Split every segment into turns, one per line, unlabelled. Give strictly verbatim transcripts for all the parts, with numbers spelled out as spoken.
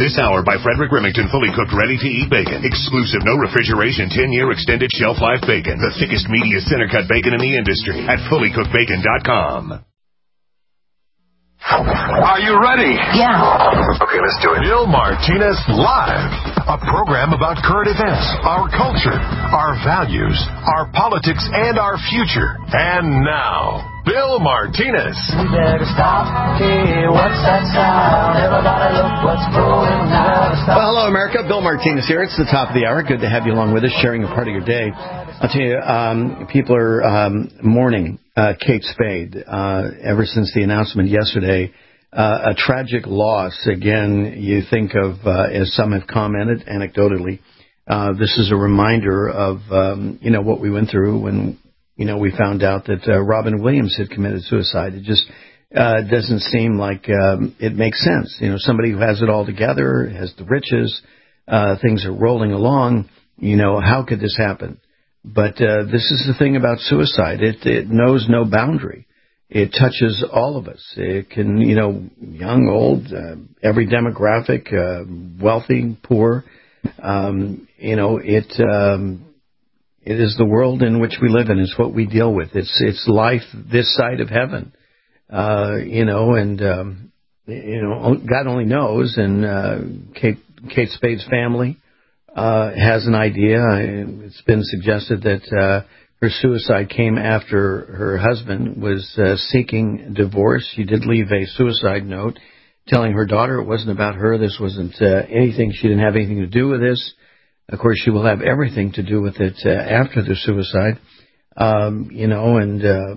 This hour by Frederick Remington, fully cooked, ready-to-eat bacon. Exclusive, no refrigeration, ten-year extended shelf life bacon. The thickest, meatiest center-cut bacon in the industry at fully cooked bacon dot com.
Are you ready?
Yeah.
Okay, let's do it.
Bill Martinez Live, a program about current events, our culture, our values, our politics, and our future. And now, Bill Martinez.
We better stop. Hey, what's that sound? Everybody look what's going on.
Well, hello, America. Bill Martinez here. It's the top of the hour. Good to have you along with us, sharing a part of your day. I'll tell you, um, people are um, mourning uh, Kate Spade uh, ever since the announcement yesterday. Uh, a tragic loss. Again, you think of, uh, as some have commented anecdotally, uh, this is a reminder of, um, you know, what we went through when, you know, we found out that uh, Robin Williams had committed suicide. It just uh, doesn't seem like um, it makes sense. You know, somebody who has it all together, has the riches, uh, things are rolling along. You know, how could this happen? But uh, this is the thing about suicide. It, it knows no boundary. It touches all of us. It can, you know, young, old, uh, every demographic, uh, wealthy, poor. Um, you know, it um, it is the world in which we live in. It's what we deal with. It's it's life this side of heaven. Uh, you know, and um, you know, God only knows. And uh, Kate Kate Spade's family uh, has an idea. It's been suggested that uh, her suicide came after her husband was uh, seeking divorce. She did leave a suicide note telling her daughter it wasn't about her. This wasn't uh, anything. She didn't have anything to do with this. Of course, she will have everything to do with it uh, after the suicide. Um, you know, and uh,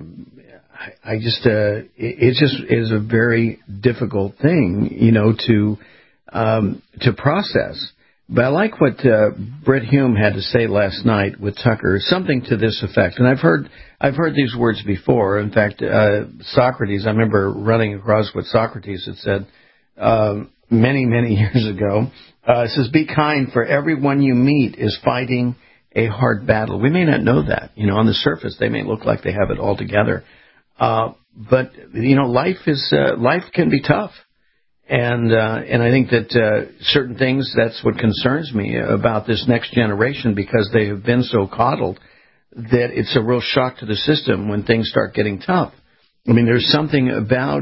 I, I just, uh, it, it just is a very difficult thing, you know, to um, to process. But I like what uh, Brit Hume had to say last night with Tucker, something to this effect. And I've heard I've heard these words before. In fact, uh, Socrates, I remember running across what Socrates had said um, many, many years ago. Uh, it says, be kind, for everyone you meet is fighting a hard battle. We may not know that. You know, on the surface, they may look like they have it all together. Uh, but, you know, life is uh, life can be tough. And uh, and I think that uh, certain things, that's what concerns me about this next generation, because they have been so coddled that it's a real shock to the system when things start getting tough. I mean, there's something about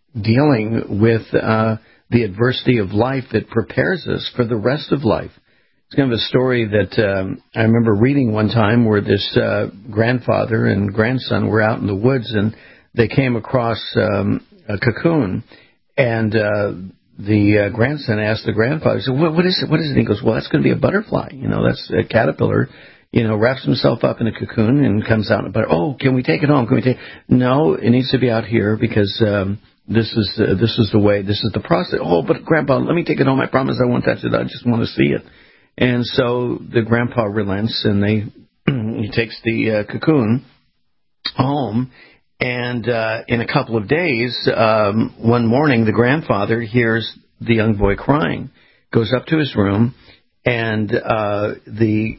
dealing with uh, the adversity of life that prepares us for the rest of life. It's kind of a story that um, I remember reading one time where this uh, grandfather and grandson were out in the woods and they came across um, a cocoon. And uh, the uh, grandson asked the grandfather, he said, what, what is it? What is it? He goes, well, that's going to be a butterfly. You know, that's a caterpillar, you know, wraps himself up in a cocoon and comes out in a butterfly. Oh, can we take it home? Can we take No, it needs to be out here because um, this is uh, this is the way, this is the process. Oh, but Grandpa, let me take it home. I promise I won't touch it. I just want to see it. And so the grandpa relents and they he takes the uh, cocoon home. And uh, in a couple of days, um, one morning, the grandfather hears the young boy crying, goes up to his room, and uh, the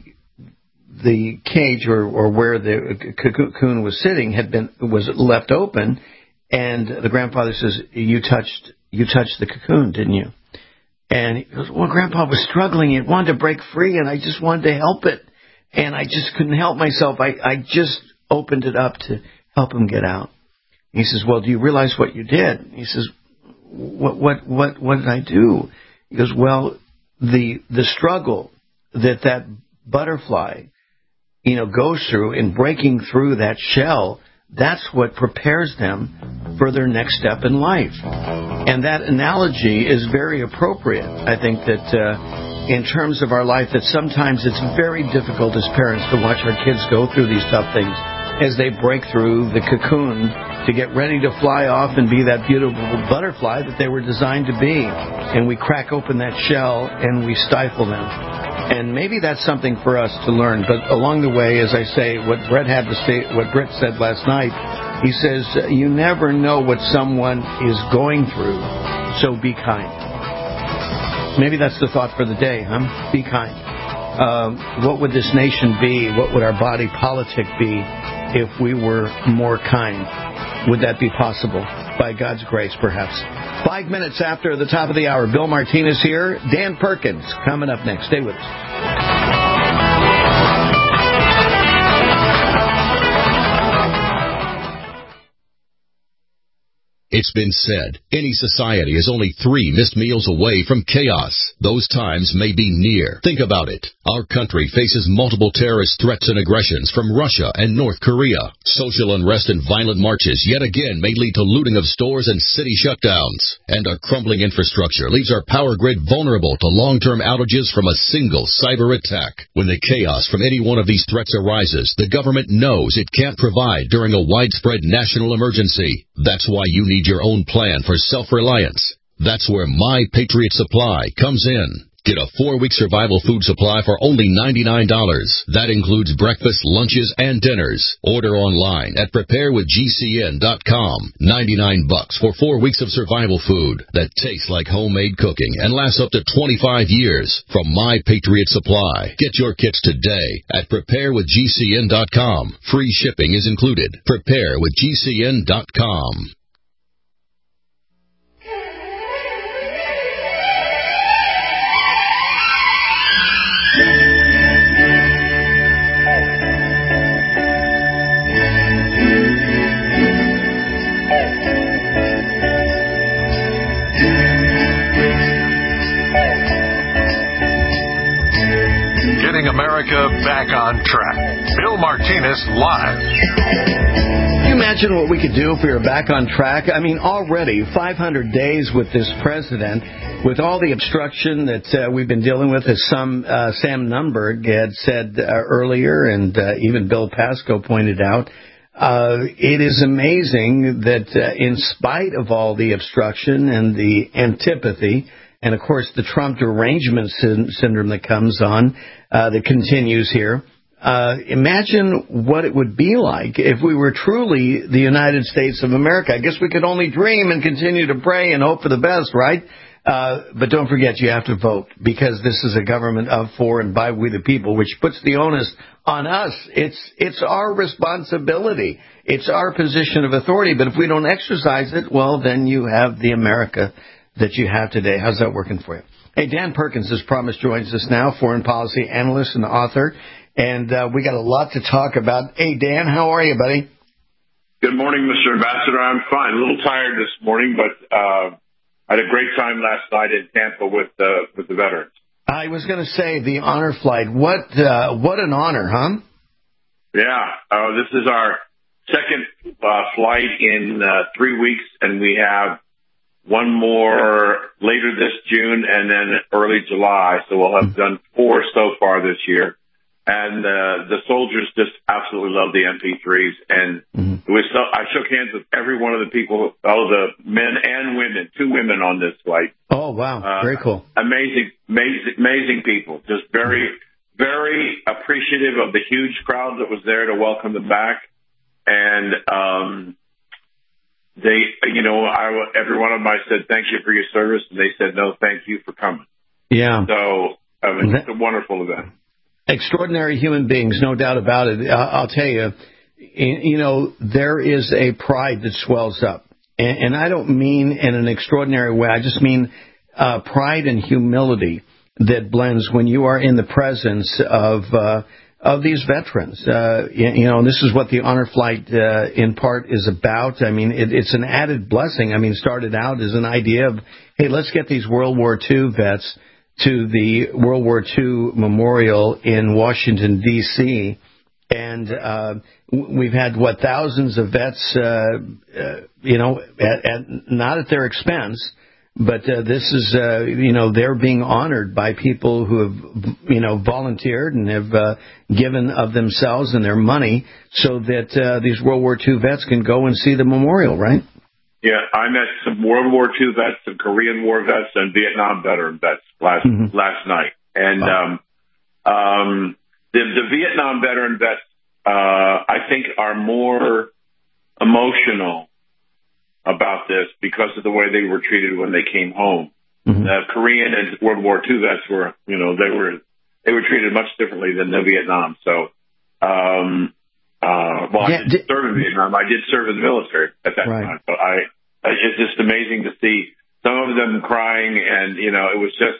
the cage or, or where the cocoon was sitting had been was left open, and the grandfather says, "You touched you touched the cocoon, didn't you?" And he goes, "Well, Grandpa was struggling; it wanted to break free, and I just wanted to help it, and I just couldn't help myself. I, I just opened it up to help him get out." He says, "Well, do you realize what you did?" He says, what, what, what, what did I do? He goes, "Well, the, the struggle that that butterfly, you know, goes through in breaking through that shell, that's what prepares them for their next step in life." And that analogy is very appropriate. I think that, uh, in terms of our life, that sometimes it's very difficult as parents to watch our kids go through these tough things as they break through the cocoon to get ready to fly off and be that beautiful butterfly that they were designed to be. And we crack open that shell and we stifle them. And maybe that's something for us to learn. But along the way, as I say, what Brett had to say, what Brett said last night, he says, you never know what someone is going through, so be kind. Maybe that's the thought for the day, huh? Be kind. Uh, what would this nation be? What would our body politic be if we were more kind? Would that be possible? by God's grace, perhaps. Five minutes after the top of the hour, Bill Martinez here. Dan Perkins coming up next. Stay with us.
It's been said, any society is only three missed meals away from chaos. Those times may be near. Think about it. Our country faces multiple terrorist threats and aggressions from Russia and North Korea. Social unrest and violent marches yet again may lead to looting of stores and city shutdowns. And our crumbling infrastructure leaves our power grid vulnerable to long-term outages from a single cyber attack. When the chaos from any one of these threats arises, the government knows it can't provide during a widespread national emergency. That's why you need your own plan for self-reliance. That's where My Patriot Supply comes in. Get a four-week survival food supply for only ninety-nine dollars. That includes breakfast, lunches, and dinners. Order online at prepare with G C N dot com. ninety-nine bucks for four weeks of survival food that tastes like homemade cooking and lasts up to twenty-five years from My Patriot Supply. Get your kits today at prepare with G C N dot com. Free shipping is included. prepare with G C N dot com.
America back on track. Bill Martinez live.
Can you imagine what we could do if we were back on track? I mean, already five hundred days with this president, with all the obstruction that uh, we've been dealing with, as some uh, Sam Nunberg had said uh, earlier, and uh, even Bill Pasco pointed out. Uh, it is amazing that uh, in spite of all the obstruction and the antipathy, and, of course, the Trump derangement sy- syndrome that comes on, uh, that continues here. Uh, imagine what it would be like if we were truly the United States of America. I guess we could only dream and continue to pray and hope for the best, right? Uh, but don't forget, you have to vote, because this is a government of, for, and by we the people, which puts the onus on us. It's, it's our responsibility. It's our position of authority. But if we don't exercise it, well, then you have the America that you have today. How's that working for you? Hey, Dan Perkins, as promised, joins us now, foreign policy analyst and author. And uh, we got a lot to talk about. Hey, Dan, how are you, buddy?
Good morning, Mister Ambassador. I'm fine. A little tired this morning, but uh, I had a great time last night in Tampa with uh, with the veterans.
I was going to say the honor flight. What uh, what an honor, huh?
Yeah. Uh, this is our second uh, flight in uh, three weeks, and we have one more later this June and then early July. So we'll have done four so far this year. And uh, the soldiers just absolutely love the M P threes. And mm-hmm. it was so, I shook hands with every one of the people, all the men and women, two women on this flight.
Oh, wow. Uh, very cool.
Amazing, amazing, amazing people. Just very, very appreciative of the huge crowd that was there to welcome them back. And um, they, you know, I, every one of them, I said, thank you for your service. And they said, no, thank you for coming.
Yeah.
So I mean, it's a wonderful event.
Extraordinary human beings, no doubt about it. I'll tell you, you know, there is a pride that swells up. And I don't mean in an extraordinary way. I just mean uh, pride and humility that blends when you are in the presence of uh, of these veterans. Uh, you know, and this is what the honor flight uh, in part is about. I mean, it, it's an added blessing. I mean, started out as an idea of, hey, let's get these World War Two vets to the World War Two Memorial in Washington, D C, and uh, we've had, what, thousands of vets, uh, uh, you know, at, at, not at their expense, but uh, this is, uh, you know, they're being honored by people who have, you know, volunteered and have uh, given of themselves and their money so that uh, these World War Two vets can go and see the memorial, right?
Yeah, I met some World War Two vets, some Korean War vets, and Vietnam veteran vets last mm-hmm. last night. And wow. um, um, the, the Vietnam veteran vets, uh, I think, are more emotional about this because of the way they were treated when they came home. Mm-hmm. The Korean and World War Two vets were, you know, they were they were treated much differently than the Vietnam. So. Um, Uh, well, yeah, I didn't serve in Vietnam. I did serve in the military at that right. time, but I, it's just amazing to see some of them crying, and, you know, it was just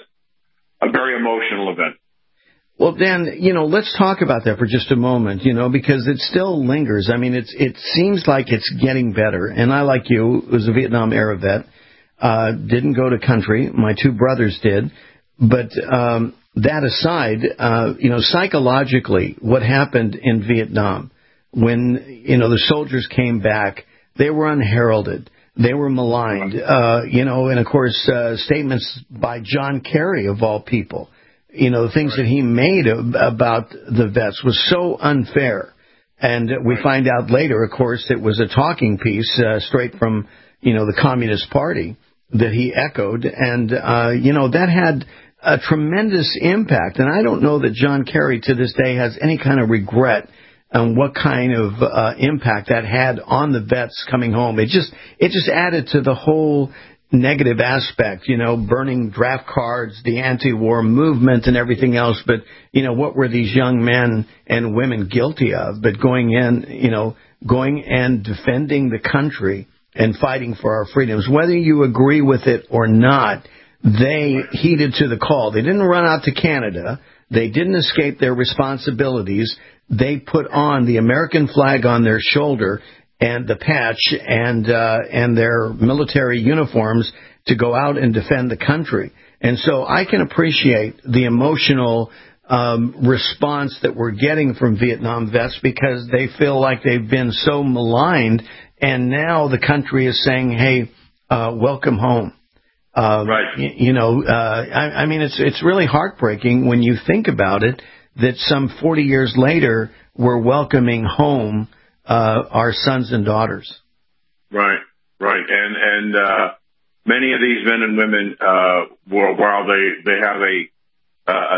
a very emotional event.
Well, Dan, you know, let's talk about that for just a moment, you know, because it still lingers. I mean, it's it seems like it's getting better. And I, like you, was a Vietnam-era vet, uh, didn't go to country. My two brothers did. But um, that aside, uh, you know, psychologically, what happened in Vietnam when, you know, the soldiers came back, they were unheralded. They were maligned, uh, you know, and, of course, uh, statements by John Kerry, of all people. You know, the things right. that he made about the vets was so unfair. And we find out later, of course, it was a talking piece uh, straight from, you know, the Communist Party that he echoed. And, uh, you know, that had a tremendous impact. And I don't know that John Kerry to this day has any kind of regret on what kind of uh, impact that had on the vets coming home. It just it just added to the whole negative aspect, you know, burning draft cards, the anti-war movement and everything else. But, you know, what were these young men and women guilty of? But going in, you know, going and defending the country and fighting for our freedoms, whether you agree with it or not, they heeded to the call. They didn't run out to Canada. They didn't escape their responsibilities. They put on the American flag on their shoulder and the patch and uh, and their military uniforms to go out and defend the country. And so I can appreciate the emotional um, response that we're getting from Vietnam vets because they feel like they've been so maligned, and now the country is saying, hey, uh, welcome home. Uh,
right.
You, you know, uh, I, I mean, it's it's really heartbreaking when you think about it that some forty years later we're welcoming home uh, our sons and daughters.
Right, right. And and uh, many of these men and women, uh, while they, they have a, a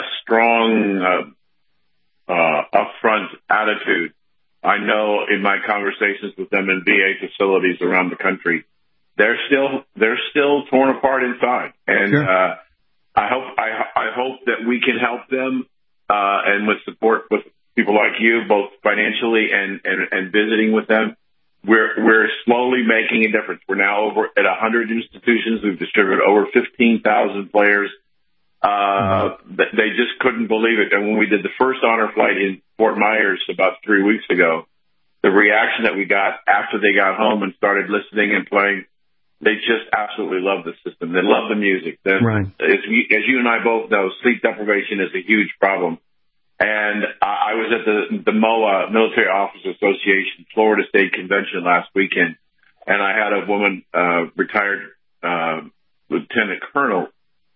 strong uh, uh, upfront attitude, I know in my conversations with them in V A facilities around the country, they're still they're still torn apart inside, and sure. uh, I hope I, I hope that we can help them, uh, and with support with people like you, both financially and, and, and visiting with them. We're we're slowly making a difference. We're now over at one hundred institutions. We've distributed over fifteen thousand players. Uh, mm-hmm. They just couldn't believe it. And when we did the first honor flight in Fort Myers about three weeks ago, the reaction that we got after they got home and started listening and playing, they just absolutely love the system. They love the music. Then,
right.
as, we, as you and I both know, sleep deprivation is a huge problem. And I was at the, the M O A, Military Officers Association, Florida State Convention last weekend, and I had a woman, uh, retired uh, lieutenant colonel,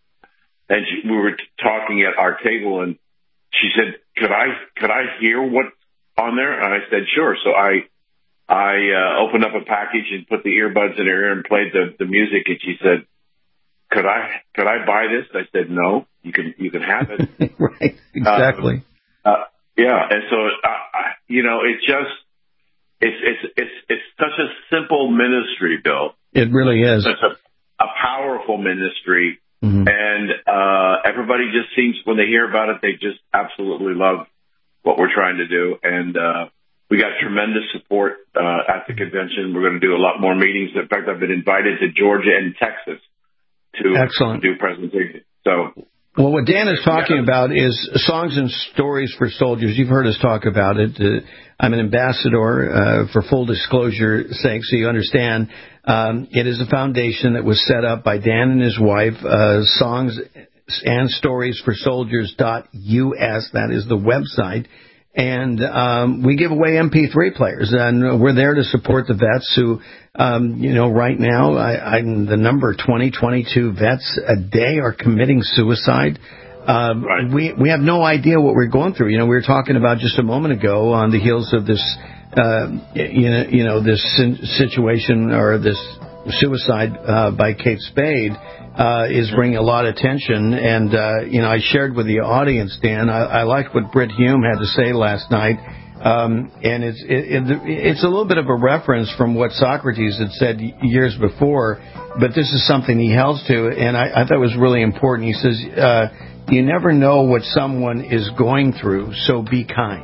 and she, we were talking at our table, and she said, "Could I could I hear what's on there?" And I said, "Sure." So I I uh, opened up a package and put the earbuds in her ear and played the, the music, and she said, "Could I could I buy this?" I said, "No, you can you can have it."
Right, exactly.
Um, Uh, yeah, and so uh, I, you know, it just it's it's it's it's such a simple ministry, Bill.
It really is.
It's a, a powerful ministry,
mm-hmm.
and uh, everybody just seems when they hear about it, they just absolutely love what we're trying to do, and uh, we got tremendous support uh, at the convention. We're going to do a lot more meetings. In fact, I've been invited to Georgia and Texas to
Excellent.
do presentations. So.
Well, what Dan is talking about is songs and stories for soldiers. You've heard us talk about it. Uh, I'm an ambassador, uh, for full disclosure sake, so you understand. Um, it is a foundation that was set up by Dan and his wife, uh, songs and stories for soldiers dot U S. That is the website. And um, we give away M P three players, and we're there to support the vets who, um, you know, right now, I, I'm the number twenty, twenty-two vets a day are committing suicide. Um,
right.
We we have no idea what we're going through. You know, we were talking about just a moment ago on the heels of this, uh, you know, you know, this situation or this suicide uh, by Kate Spade. Uh, is bringing a lot of attention, and uh, you know, I shared with the audience, Dan. I, I liked what Britt Hume had to say last night, um, and it's it, it, it's a little bit of a reference from what Socrates had said years before, but this is something he held to, and I, I thought it was really important. He says, uh, "You never know what someone is going through, so be kind."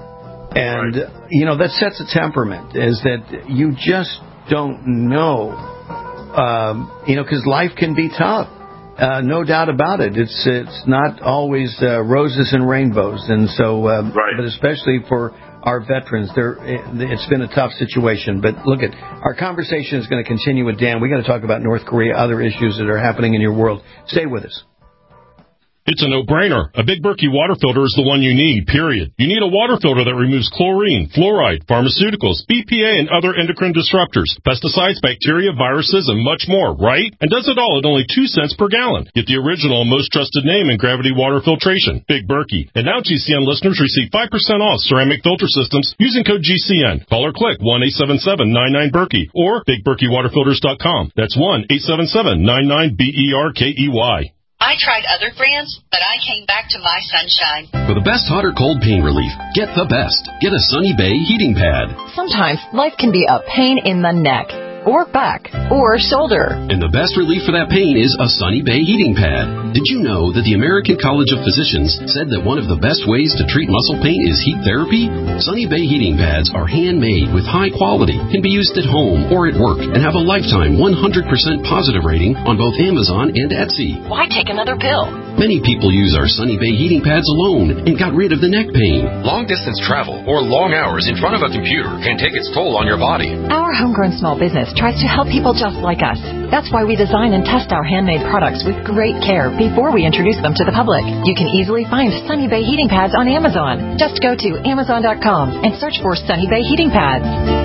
And
right.
you know, that sets a temperament. Is that you just don't know um, you know, because life can be tough. Uh, no doubt about it. It's it's not always uh, roses and rainbows, and so, um,
right.
but especially for our veterans, there it's been a tough situation. But look at our conversation is going to continue with Dan. We got to talk about North Korea, other issues that are happening in your world. Stay with us.
It's a no-brainer. A Big Berkey water filter is the one you need, period. You need a water filter that removes chlorine, fluoride, pharmaceuticals, B P A, and other endocrine disruptors, pesticides, bacteria, viruses, and much more, right? And does it all at only two cents per gallon. Get the original and most trusted name in gravity water filtration, Big Berkey. And now G C N listeners receive five percent off ceramic filter systems using code G C N. Call or click one eight seven seven nine nine Berkey or big berkey water filters dot com. That's one eight seven seven nine nine B E R K E Y.
I tried other brands, but I came back to My Sunshine.
For the best hot or cold pain relief, get the best. Get a Sunny Bay heating pad.
Sometimes life can be a pain in the neck, or back, or shoulder.
And the best relief for that pain is a Sunny Bay heating pad. Did you know that the American College of Physicians said that one of the best ways to treat muscle pain is heat therapy? Sunny Bay heating pads are handmade with high quality, can be used at home or at work, and have a lifetime one hundred percent positive rating on both Amazon and Etsy.
Why take another pill?
Many people use our Sunny Bay heating pads alone and got rid of the neck pain.
Long-distance travel or long hours in front of a computer can take its toll on your body.
Our homegrown small business tries to help people just like us. That's why we design and test our handmade products with great care before we introduce them to the public. You can easily find Sunny Bay heating pads on Amazon. Just go to amazon dot com and search for Sunny Bay heating pads.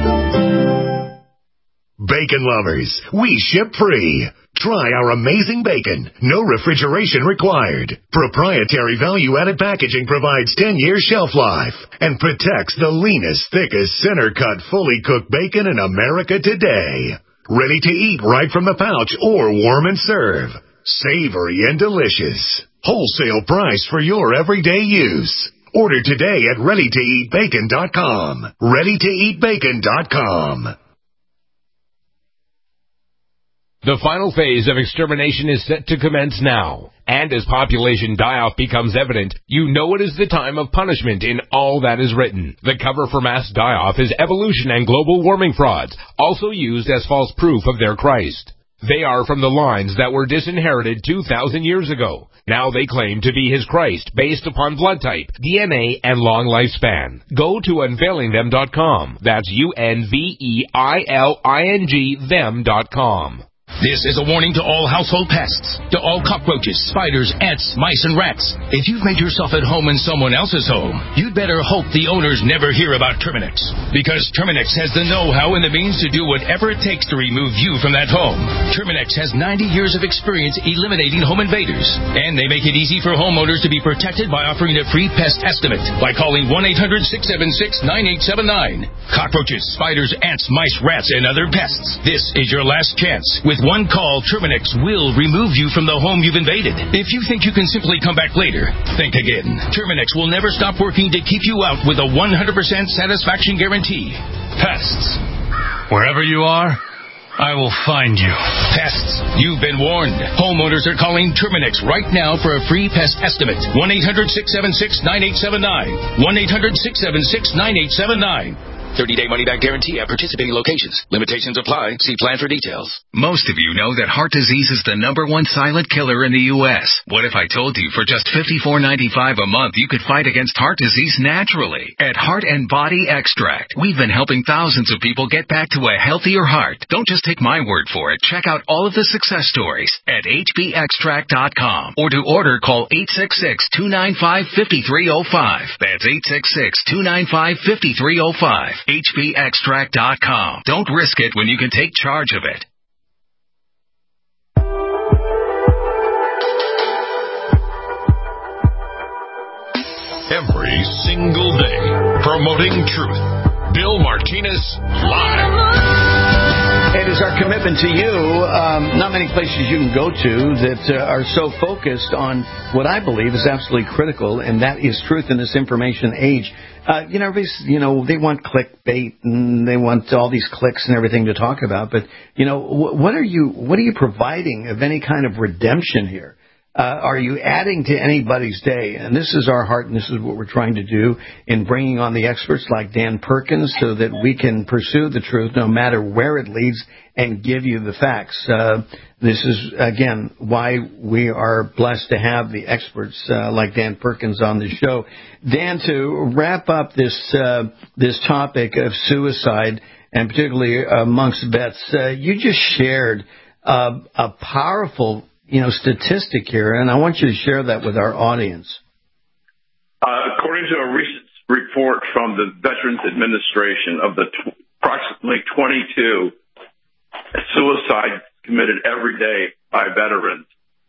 Bacon lovers, we ship free. Try our amazing bacon. No refrigeration required. Proprietary value-added packaging provides ten years shelf life and protects the leanest, thickest, center-cut, fully cooked bacon in America today. Ready to eat right from the pouch or warm and serve. Savory and delicious. Wholesale price for your everyday use. Order today at ready to eat bacon dot com. ready to eat bacon dot com.
The final phase of extermination is set to commence now. And as population die-off becomes evident, you know it is the time of punishment in all that is written. The cover for mass die-off is evolution and global warming frauds, also used as false proof of their Christ. They are from the lines that were disinherited two thousand years ago. Now they claim to be his Christ based upon blood type, D N A, and long lifespan. Go to unveiling them dot com. That's U N V E I L I N G them dot com.
This is a warning to all household pests, to all cockroaches, spiders, ants, mice, and rats. If you've made yourself at home in someone else's home, you'd better hope the owners never hear about Terminix. Because Terminix has the know-how and the means to do whatever it takes to remove you from that home. Terminix has ninety years of experience eliminating home invaders. And they make it easy for homeowners to be protected by offering a free pest estimate by calling one eight hundred six seven six nine eight seven nine. Cockroaches, spiders, ants, mice, rats, and other pests. This is your last chance. With one call, Terminix will remove you from the home you've invaded. If you think you can simply come back later, think again. Terminix will never stop working to keep you out with a one hundred percent satisfaction guarantee. Pests. Wherever you are, I will find you. Pests. You've been warned. Homeowners are calling Terminix right now for a free pest estimate. one eight hundred six seven six nine eight seven nine. one eight hundred six seven six nine eight seven nine. thirty-day money-back guarantee at participating locations. Limitations apply. See plan for details.
Most of you know that heart disease is the number one silent killer in the U S What if I told you for just fifty-four ninety-five a month you could fight against heart disease naturally? At Heart and Body Extract, we've been helping thousands of people get back to a healthier heart. Don't just take my word for it. Check out all of the success stories at H B extract dot com. Or to order, call eight six six two nine five five three zero five. That's eight six six two nine five five three zero five. H B extract dot com. Don't risk it when you can take charge of it.
Every single day, promoting truth. Bill Martinez Live.
It is our commitment to you. Um, not many places you can go to that uh, are so focused on what I believe is absolutely critical, and that is truth in this information age. Uh, you know, you know, they want clickbait and they want all these clicks and everything to talk about. But you know, what are you what are you providing of any kind of redemption here? Uh, are you adding to anybody's day? And this is our heart, and this is what we're trying to do in bringing on the experts like Dan Perkins so that we can pursue the truth no matter where it leads and give you the facts. Uh, this is, again, why we are blessed to have the experts uh, like Dan Perkins on the show. Dan, to wrap up this uh, this topic of suicide, and particularly amongst vets, uh, you just shared uh, a powerful you know, statistic here, and I want you to share that with our audience.
Uh, according to a recent report from the Veterans Administration, of the t- approximately twenty-two suicides committed every day by veterans,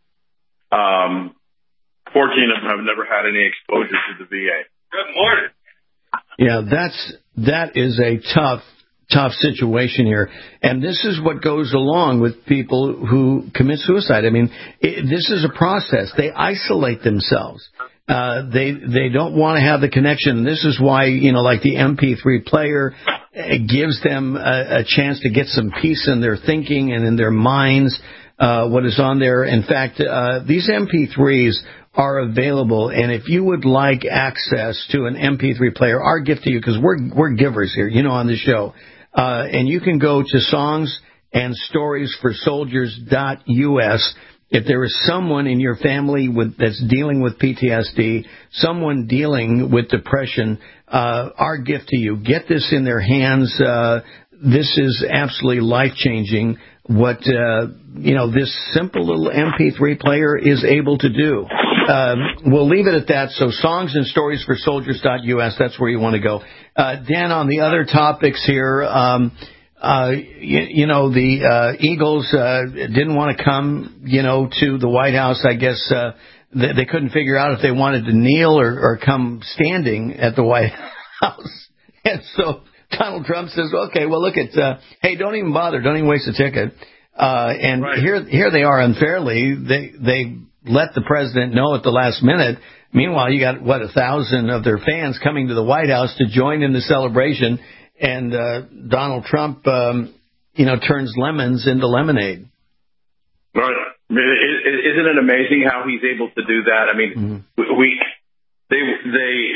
um, fourteen of them have never had any exposure to the V A. Good morning.
Yeah, that's that is a tough. tough situation here. And this is what goes along with people who commit suicide. I mean, it, this is a process. They isolate themselves. Uh, they they don't want to have the connection. This is why, you know, like the M P three player, it gives them a, a chance to get some peace in their thinking and in their minds, uh, what is on there. In fact, uh, these M P threes are available, and if you would like access to an M P three player, our gift to you, because we're we're givers here, you know, on the show. Uh, and you can go to songs and stories for soldiers dot U S. If there is someone in your family with, that's dealing with P T S D, someone dealing with depression, uh, our gift to you, get this in their hands. Uh, this is absolutely life-changing what, uh, you know, this simple little M P three player is able to do. Um, we'll leave it at that. So songs and stories for soldiers dot U S, that's where you want to go. Uh, Dan, on the other topics here, um, uh, you, you know, the uh, Eagles uh, didn't want to come, you know, to the White House. I guess uh, they, they couldn't figure out if they wanted to kneel or, or come standing at the White House. And so Donald Trump says, okay, well, look at, uh, hey, don't even bother. Don't even waste a ticket. Uh, and right. here here they are unfairly. They they let the president know at the last minute. Meanwhile, you got, what, a thousand of their fans coming to the White House to join in the celebration. And uh, Donald Trump, um, you know, turns lemons into lemonade.
Right. Isn't it amazing how he's able to do that? I mean, mm-hmm. we they they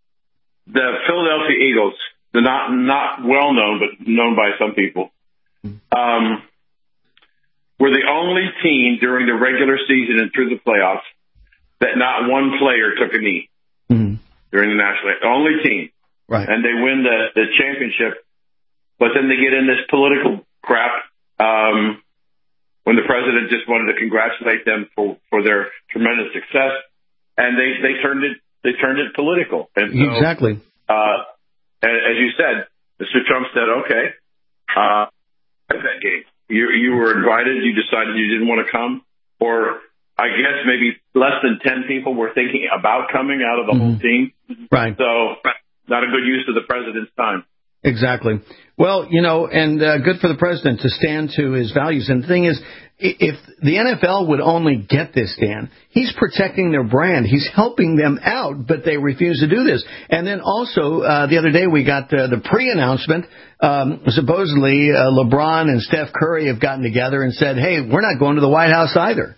the Philadelphia Eagles, they're not not well known, but known by some people. Um, were the only team during the regular season and through the playoffs that not one player took a knee mm-hmm. during the national league. The only team.
Right.
And they win the, the championship. But then they get in this political crap um, when the president just wanted to congratulate them for, for their tremendous success. And they, they turned it they turned it political. And so,
exactly.
Uh, as you said, Mister Trump said, okay, uh, that game. You, you were invited. You decided you didn't want to come. Or I guess maybe less than ten people were thinking about coming out of the mm-hmm. whole team.
Right.
So not a good use of the president's time.
Exactly. Well, you know, and uh, good for the president to stand to his values. And the thing is, if the N F L would only get this, Dan, he's protecting their brand. He's helping them out, but they refuse to do this. And then also, uh, the other day we got uh, the pre-announcement. Um, supposedly, uh, LeBron and Steph Curry have gotten together and said, hey, we're not going to the White House either.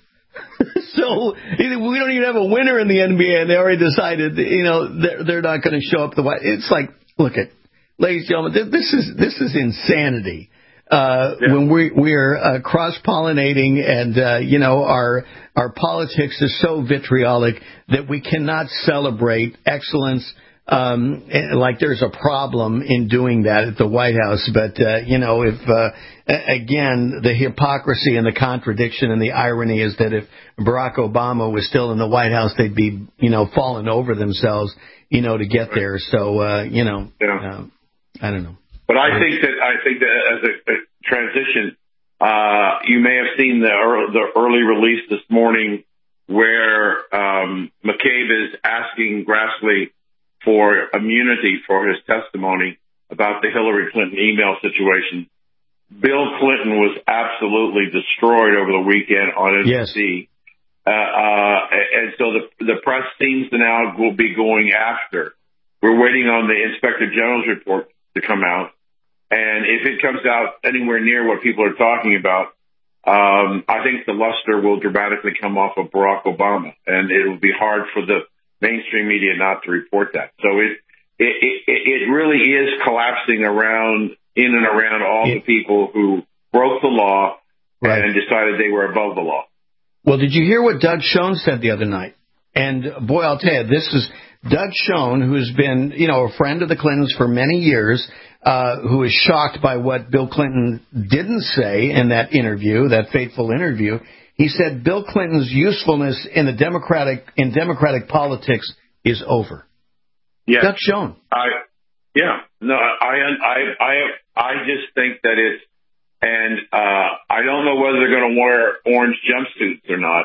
So we don't even have a winner in the N B A, and they already decided, you know, they're, they're not going to show up. The White. It's like, look at, ladies and gentlemen, this is this is insanity. Uh, yeah. When we we're uh, cross pollinating, and uh, you know, our our politics is so vitriolic that we cannot celebrate excellence. Um, like there's a problem in doing that at the White House. But, uh, you know, if, uh, again, the hypocrisy and the contradiction and the irony is that if Barack Obama was still in the White House, they'd be, you know, falling over themselves, you know, to get there. So, uh, you know, yeah. uh, I don't know.
But I think that, I think that as a, a transition, uh, you may have seen the early, the early release this morning where, um, McCabe is asking Grassley for immunity for his testimony about the Hillary Clinton email situation. Bill Clinton was absolutely destroyed over the weekend on N B C. Yes. Uh, uh, and so the, the press seems to now will be going after. We're waiting on the Inspector General's report to come out. And if it comes out anywhere near what people are talking about, um, I think the luster will dramatically come off of Barack Obama, and it will be hard for the mainstream media not to report that. So it it it, it really is collapsing around in and around all the people who broke the law right. and decided they were above the law.
Well, did you hear what Doug Schoen said the other night? And boy, I'll tell you, this is Doug Schoen, who's been, you know, a friend of the Clintons for many years, uh, who is shocked by what Bill Clinton didn't say in that interview, that fateful interview. He said Bill Clinton's usefulness in the Democratic in Democratic politics is over.
Yeah,
Doug Schoen.
I yeah no I I I I just think that it's and uh, I don't know whether they're going to wear orange jumpsuits or not,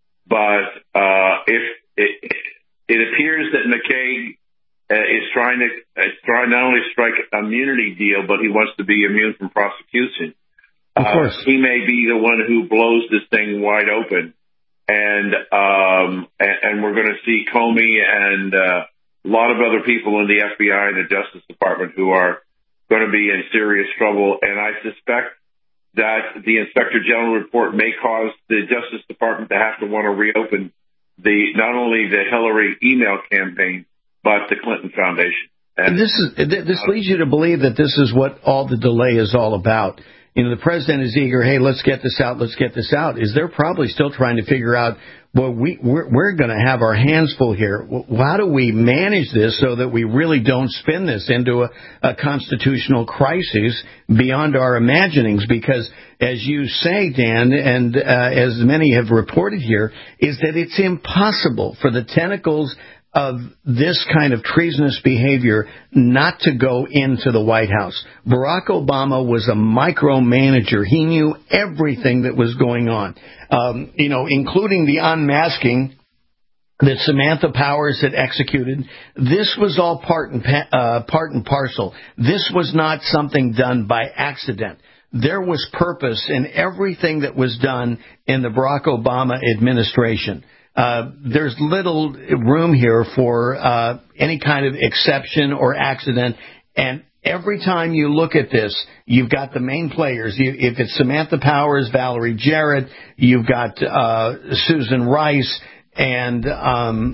but uh, if it, it appears that McCabe uh, is trying to uh, trying not only strike an immunity deal, but he wants to be immune from prosecution.
Of course.
Uh, he may be the one who blows this thing wide open, and um, and, and we're going to see Comey and uh, a lot of other people in the F B I and the Justice Department who are going to be in serious trouble. And I suspect that the Inspector General report may cause the Justice Department to have to want to reopen the not only the Hillary email campaign, but the Clinton Foundation.
And this is this leads you to believe that this is what all the delay is all about. You know, the president is eager, hey, let's get this out, let's get this out. Is they're probably still trying to figure out, well, we, we're, we're going to have our hands full here. How do we manage this so that we really don't spin this into a, a constitutional crisis beyond our imaginings? Because, as you say, Dan, and uh, as many have reported here, is that it's impossible for the tentacles of this kind of treasonous behavior not to go into the White House. Barack Obama was a micromanager. He knew everything that was going on, um, you know, including the unmasking that Samantha Powers had executed. This was all part and pa- uh, part and parcel. This was not something done by accident. There was purpose in everything that was done in the Barack Obama administration. Uh, there's little room here for uh, any kind of exception or accident. And every time you look at this, you've got the main players. You, if it's Samantha Powers, Valerie Jarrett, you've got uh, Susan Rice, and um,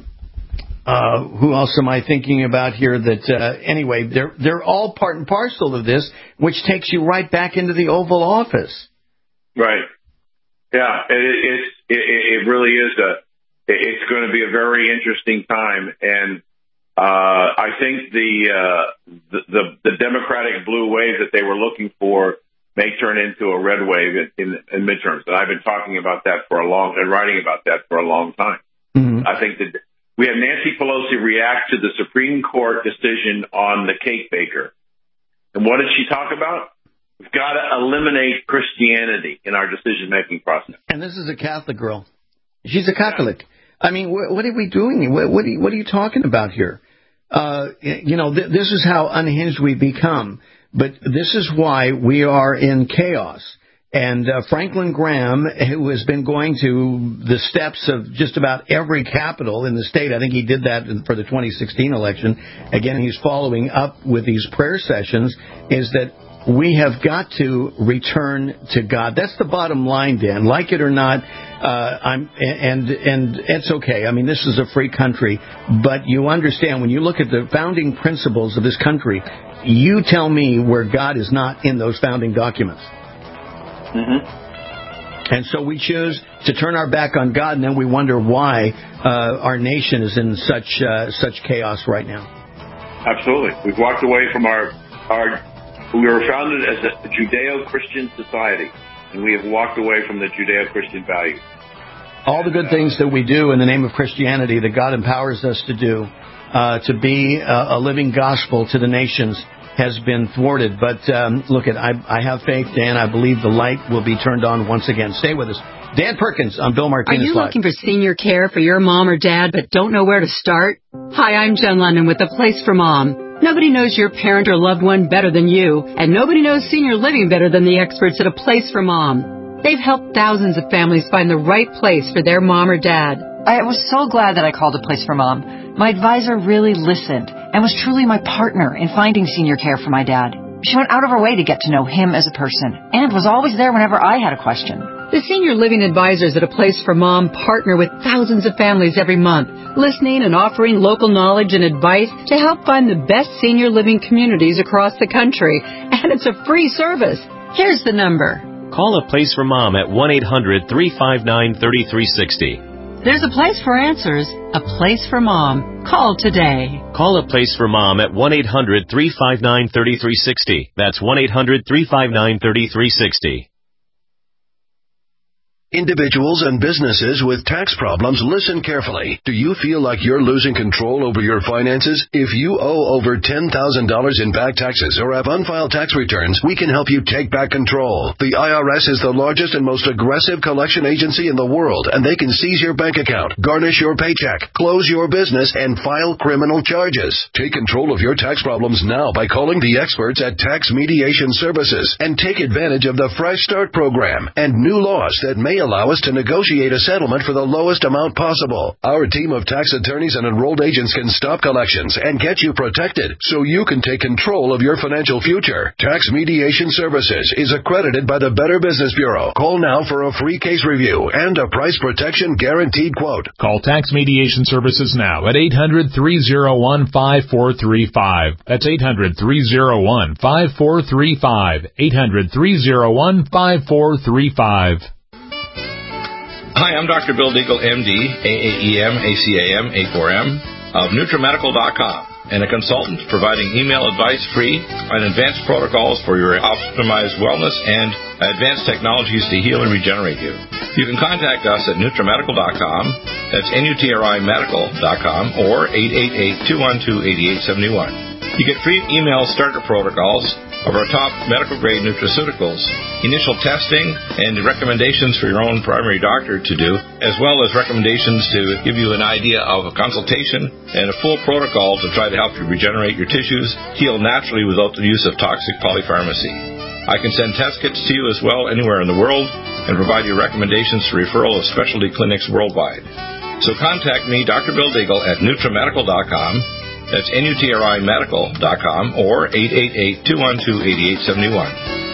uh, who else am I thinking about here? That uh, anyway, they're they're all part and parcel of this, which takes you right back into the Oval Office.
Right. Yeah. It, it, it, it really is a. It's going to be a very interesting time, and uh, I think the, uh, the the the Democratic blue wave that they were looking for may turn into a red wave in, in, in midterms. And I've been talking about that for a long and writing about that for a long time. Mm-hmm. I think that we have Nancy Pelosi react to the Supreme Court decision on the cake baker, and what did she talk about? We've got to eliminate Christianity in our decision making process.
And this is a Catholic girl. She's a Catholic. Yeah. I mean, what, what are we doing? What, what, are you, what are you talking about here? Uh, you know, th- this is how unhinged we become. But this is why we are in chaos. And uh, Franklin Graham, who has been going to the steps of just about every capital in the state, I think he did that for the twenty sixteen election. Again, he's following up with these prayer sessions, is that we have got to return to God. That's the bottom line, Dan. Like it or not, uh, I'm, and and it's okay. I mean, this is a free country, but you understand when you look at the founding principles of this country, you tell me where God is not in those founding documents. Mm-hmm. And so we choose to turn our back on God, and then we wonder why uh, our nation is in such uh, such chaos right now.
Absolutely, we've walked away from our our. We were founded as a Judeo-Christian society, and we have walked away from the Judeo-Christian values.
All the good things that we do in the name of Christianity that God empowers us to do, uh, to be a, a living gospel to the nations, has been thwarted. But um, look, at I, I have faith, Dan. I believe the light will be turned on once again. Stay with us. Dan Perkins on Bill Martinez
Live. Are you
Live.
looking for senior care for your mom or dad but don't know where to start? Hi, I'm Jen London with The Place for Mom. Nobody knows your parent or loved one better than you, and nobody knows senior living better than the experts at A Place for Mom. They've helped thousands of families find the right place for their mom or dad.
I was so glad that I called A Place for Mom. My advisor really listened and was truly my partner in finding senior care for my dad. She went out of her way to get to know him as a person and was always there whenever I had a question.
The Senior Living Advisors at A Place for Mom partner with thousands of families every month, listening and offering local knowledge and advice to help find the best senior living communities across the country. And it's a free service. Here's the number.
Call A Place for Mom at one eight hundred, three five nine, three three six zero.
There's a place for answers, a place for mom. Call today.
Call A Place for Mom at one eight hundred, three five nine, three three six zero. That's one eight hundred, three five nine, three three six zero.
Individuals and businesses with tax problems, listen carefully. Do you feel like you're losing control over your finances? If you owe over ten thousand dollars in back taxes or have unfiled tax returns, we can help you take back control. The I R S is the largest and most aggressive collection agency in the world, and they can seize your bank account, garnish your paycheck, close your business, and file criminal charges. Take control of your tax problems now by calling the experts at Tax Mediation Services and take advantage of the Fresh Start program and new laws that may allow us to negotiate a settlement for the lowest amount possible. Our team of tax attorneys and enrolled agents can stop collections and get you protected so you can take control of your financial future. Tax Mediation Services is accredited by the Better Business Bureau. Call now for a free case review and a price protection guaranteed quote.
Call Tax Mediation Services now at eight hundred, three oh one, five four three five. That's eight hundred, three oh one, five four three five. eight hundred, three oh one, five four three five.
Hi, I'm Doctor Bill Deagle, M D, A A E M, A C A M, A four M, of NutriMedical dot com, and a consultant providing email advice free on advanced protocols for your optimized wellness and advanced technologies to heal and regenerate you. You can contact us at NutriMedical dot com, that's N U T R I Medical dot com, or eight eight eight, two one two, eight eight seven one. You get free email starter protocols of our top medical-grade nutraceuticals, initial testing, and recommendations for your own primary doctor to do, as well as recommendations to give you an idea of a consultation and a full protocol to try to help you regenerate your tissues, heal naturally without the use of toxic polypharmacy. I can send test kits to you as well anywhere in the world and provide you recommendations for referral of specialty clinics worldwide. So contact me, Doctor Bill Deagle, at NutriMedical dot com. That's N U T R I Medical dot com or eight eight eight, two one two, eight eight seven one.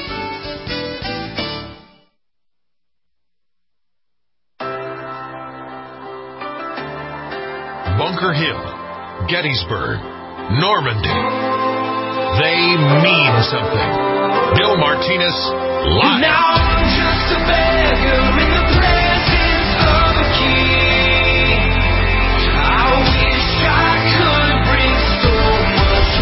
Bunker Hill, Gettysburg, Normandy. They mean something. Bill Martinez, live.
Now I'm just a beggar in the presence of a king. I wish I could bring so much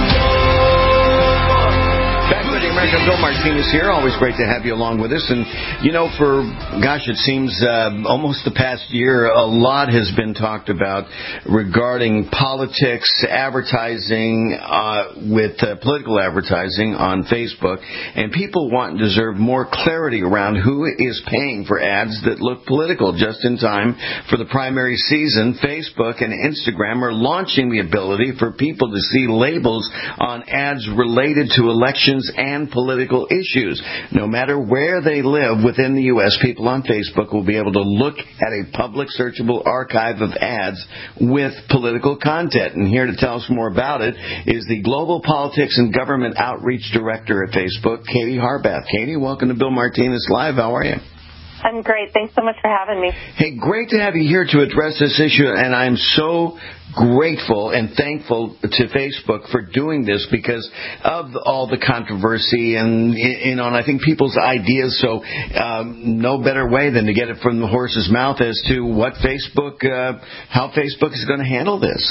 more.
Back with the American Bill Martinez here. Always great to have you along with us. And, you know, for, gosh, it seems uh, almost the past year, a lot has been talked about regarding politics, advertising, uh, with uh, political advertising on Facebook. And people want and deserve more clarity around who is paying for ads that look political. Just in time for the primary season, Facebook and Instagram are launching the ability for people to see labels on ads related to elections and political issues. No matter where they live within the U S, people on Facebook will be able to look at a public searchable archive of ads with political content. And here to tell us more about it is the Global Politics and Government Outreach Director at Facebook, Katie Harbath. Katie, welcome to Bill Martinez Live. How are you?
I'm great. Thanks so much for having me.
Hey, great to have you here to address this issue, and I'm so grateful and thankful to Facebook for doing this because of all the controversy and, you know, and I think people's ideas. So um, no better way than to get it from the horse's mouth as to what Facebook, uh, how Facebook is going to handle this.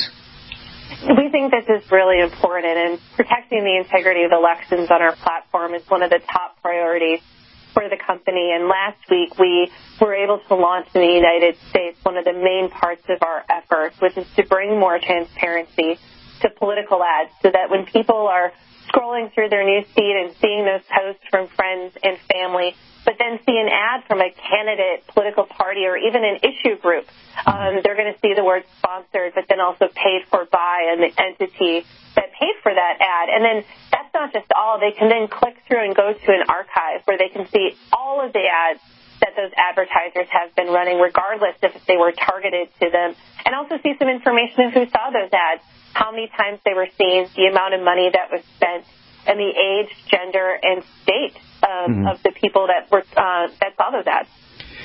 We think this is really important, and protecting the integrity of elections on our platform is one of the top priorities for the company. And last week we were able to launch in the United States one of the main parts of our efforts, which is to bring more transparency to political ads so that when people are scrolling through their news feed and seeing those posts from friends and family, but then see an ad from a candidate, political party, or even an issue group, um, they're going to see the word sponsored, but then also paid for by and the entity that paid for that ad. And then that's not just all. They can then click through and go to an archive where they can see all of the ads that those advertisers have been running, regardless if they were targeted to them, and also see some information of who saw those ads, how many times they were seen, the amount of money that was spent, and the age, gender, and state um, mm-hmm. of the people that were uh, that saw those ads.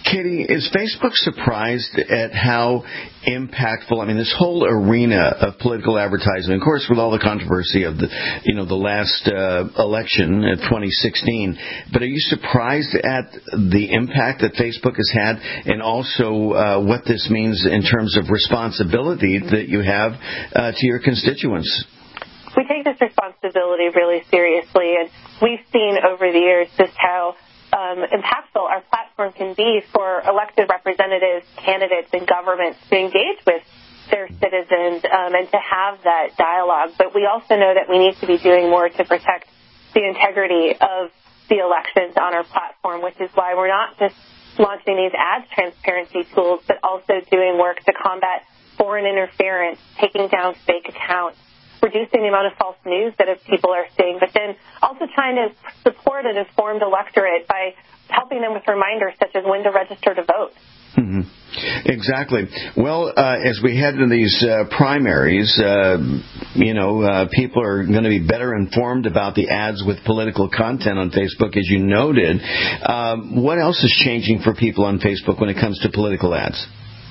Katie, is Facebook surprised at how impactful, I mean, this whole arena of political advertising, of course, with all the controversy of the, you know, the last uh, election of twenty sixteen, but are you surprised at the impact that Facebook has had, and also uh, what this means in terms of responsibility that you have uh, to your constituents?
We take this responsibility really seriously, and we've seen over the years just how um, impactful our platform can be for elected representatives, candidates, and governments to engage with their citizens um, and to have that dialogue. But we also know that we need to be doing more to protect the integrity of the elections on our platform, which is why we're not just launching these ads transparency tools, but also doing work to combat foreign interference, taking down fake accounts, reducing the amount of false news that people are seeing, but then also trying to support an informed electorate by helping them with reminders such as when to register to vote.
Mm-hmm. Exactly. Well, uh, as we head into these uh, primaries, uh, you know, uh, people are going to be better informed about the ads with political content on Facebook, as you noted. Um, what else is changing for people on Facebook when it comes to political ads?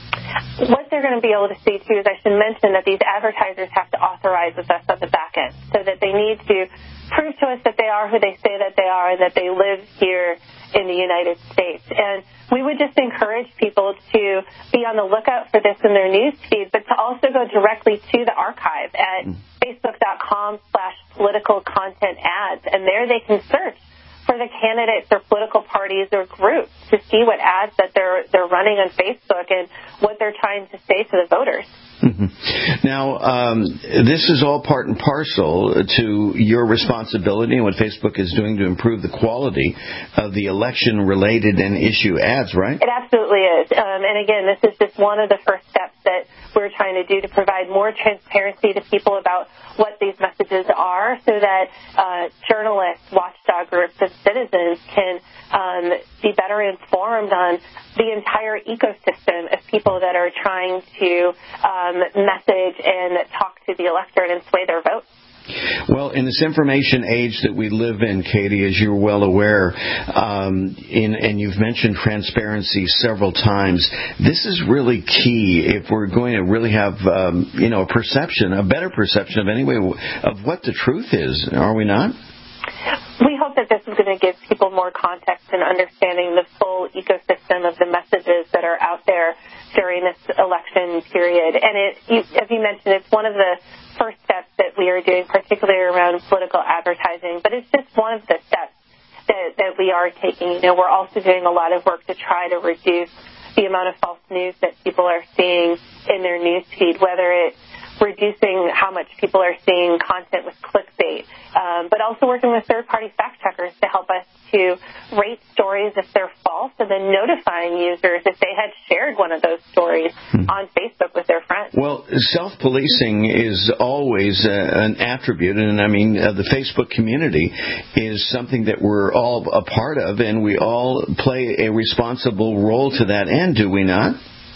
What they're going to be able to see, too, is I should mention that these advertisers have to authorize with us on the back end, so that they need to prove to us that they are who they say that they are and that they live here in the United States. And we would just encourage people to be on the lookout for this in their news feed, but to also go directly to the archive at mm. facebook.com slash political content ads, and there they can search for the candidates or political parties or groups to see what ads that they're they're running on Facebook and what they're trying to say to the voters.
Mm-hmm. Now, um, this is all part and parcel to your responsibility and what Facebook is doing to improve the quality of the election-related and issue ads, right?
It absolutely is. Um, and again, this is just one of the first steps that we're trying to do to provide more transparency to people about what these messages are, so that uh, journalists, watchdog groups, and citizens can um, be better informed on the entire ecosystem of people that are trying to um, message and talk to the electorate and sway their vote.
Well, in this information age that we live in, Katie, as you're well aware, um, in, and you've mentioned transparency several times, this is really key if we're going to really have, um, you know, a perception, a better perception of anyway of what the truth is, are we not?
We hope that this is going to give people more context and understanding the full ecosystem of the messages that are out there during this election period. And it, you, as you mentioned, it's one of the first steps that we are doing, particularly around political advertising, but it's just one of the steps that, that we are taking. You know, we're also doing a lot of work to try to reduce the amount of false news that people are seeing in their news feed, whether it's reducing how much people are seeing content with clickbait, um, but also working with third-party fact-checkers to help us to rate stories if they're false, and then notifying users if they had shared one of those stories hmm. on Facebook with their friends.
Well, self-policing is always uh, an attribute, and I mean, uh, the Facebook community is something that we're all a part of, and we all play a responsible role to that end, do we not?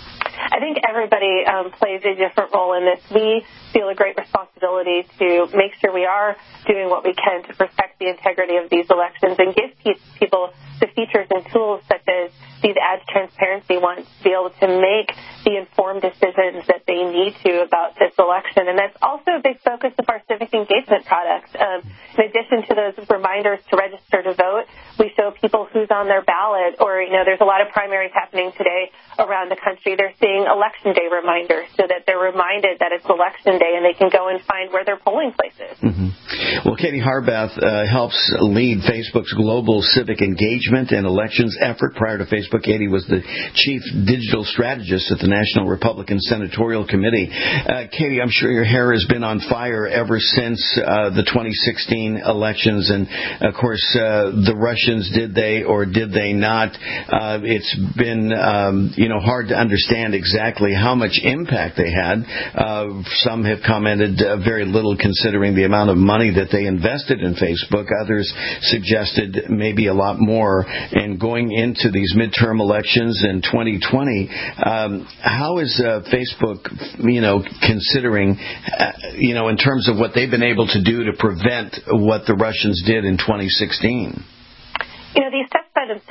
I think everybody um, plays a different role in this. We feel a great responsibility to make sure we are doing what we can to protect the integrity of these elections and give people the features and tools such as these ads transparency ones to be able to make the informed decisions that they need to about this election. And that's also a big focus of our civic engagement products. Um, in addition to those reminders to register to vote, we show people who's on their ballot, or, you know, there's a lot of primaries happening today around the country. They're seeing election day reminders so that they're reminded that it's election day and they can go and find where their polling place is.
Mm-hmm. Well, Katie Harbath uh, helps lead Facebook's global civic engagement and elections effort. Prior to Facebook, Katie was the chief digital strategist at the National Republican Senatorial Committee. Uh, Katie, I'm sure your hair has been on fire ever since uh, the twenty sixteen elections, and of course, uh, the Russians, did they or did they not? Uh, it's been, um, you know, hard to understand exactly how much impact they had. Uh, some have commented uh, very little, considering the amount of money that they invested in Facebook. Others suggested maybe a lot more. And going into these midterm elections in twenty twenty, um, how is uh, Facebook, you know, considering, uh, you know, in terms of what they've been able to do to prevent what the Russians did in twenty sixteen?
You know, these steps by themselves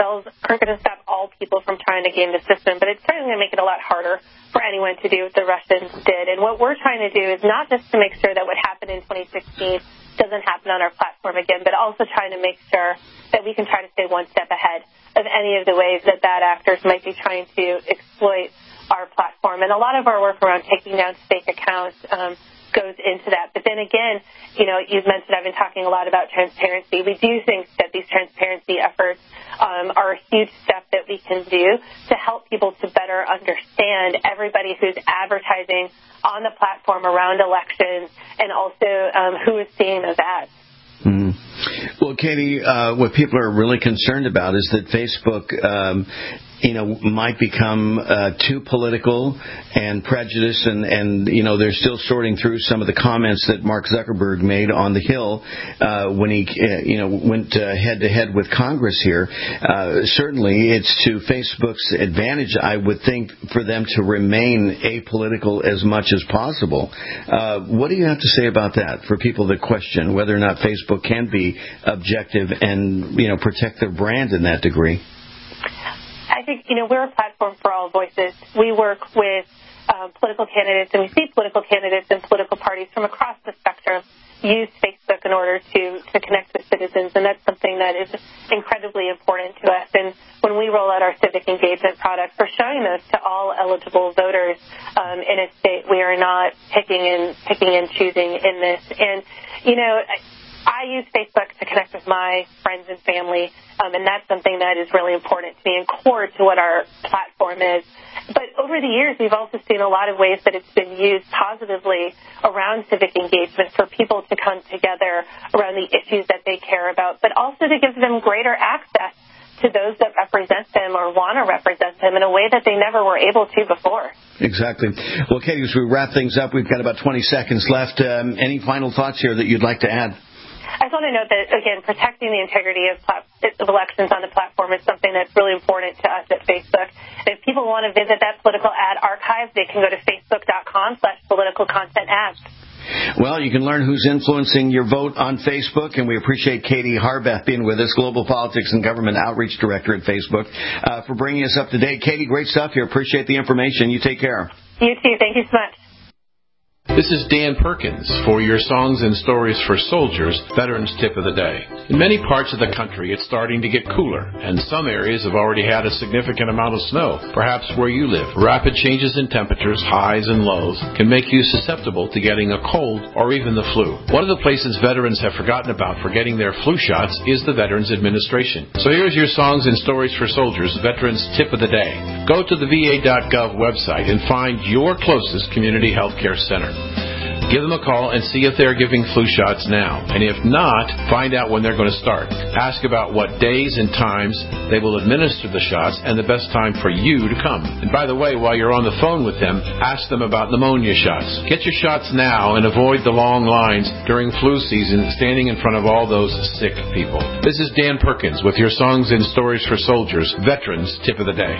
themselves aren't going to stop all people from trying to game the system, but it's certainly going to make it a lot harder for anyone to do what the Russians did. And what we're trying to do is not just to make sure that what happened in twenty sixteen doesn't happen on our platform again, but also trying to make sure that we can try to stay one step ahead of any of the ways that bad actors might be trying to exploit our platform. And a lot of our work around taking down fake accounts um, goes into that. But then again, you know, you've mentioned I've been talking a lot about transparency. We do think that these transparency efforts um, are a huge step that we can do to help people to better understand everybody who's advertising on the platform around elections and also um, who is seeing those ads.
Mm. Well, Katie, uh, what people are really concerned about is that Facebook, um, you know, might become uh, too political and prejudiced, and, and, you know, they're still sorting through some of the comments that Mark Zuckerberg made on the Hill uh, when he, uh, you know, went uh, head-to-head with Congress here. Uh, certainly, it's to Facebook's advantage, I would think, for them to remain apolitical as much as possible. Uh, what do you have to say about that for people that question whether or not Facebook can be objective and, you know, protect their brand in that degree?
I think, you know, we're a platform for all voices. We work with um, political candidates, and we see political candidates and political parties from across the spectrum use Facebook in order to, to connect with citizens, and that's something that is incredibly important to us. And when we roll out our civic engagement product, we're showing those to all eligible voters um, in a state. We are not picking and picking and choosing in this. And, you know, I use Facebook to connect with my friends and family, um, and that's something that is really important to me and core to what our platform is. But over the years, we've also seen a lot of ways that it's been used positively around civic engagement for people to come together around the issues that they care about, but also to give them greater access to those that represent them or want to represent them in a way that they never were able to before.
Exactly. Well, Katie, as we wrap things up, we've got about twenty seconds left. Um, any final thoughts here that you'd like to add?
I just want to note that, again, protecting the integrity of, plat- of elections on the platform is something that's really important to us at Facebook. And if people want to visit that political ad archive, they can go to facebook.com slash political content ads.
Well, you can learn who's influencing your vote on Facebook, and we appreciate Katie Harbeth being with us, Global Politics and Government Outreach Director at Facebook, uh, for bringing us up to date. Katie, great stuff here. Appreciate the information. You take care.
You too. Thank you so much.
This is Dan Perkins for your Songs and Stories for Soldiers Veterans Tip of the Day. In many parts of the country, it's starting to get cooler, and some areas have already had a significant amount of snow. Perhaps where you live, rapid changes in temperatures, highs and lows, can make you susceptible to getting a cold or even the flu. One of the places veterans have forgotten about for getting their flu shots is the Veterans Administration. So here's your Songs and Stories for Soldiers Veterans Tip of the Day. Go to the V A dot gov website and find your closest community health care center. Give them a call and see if they're giving flu shots now. And if not, find out when they're going to start. Ask about what days and times they will administer the shots and the best time for you to come. And by the way, while you're on the phone with them, ask them about pneumonia shots. Get your shots now and avoid the long lines during flu season standing in front of all those sick people. This is Dan Perkins with your Songs and Stories for Soldiers Veterans Tip of the Day.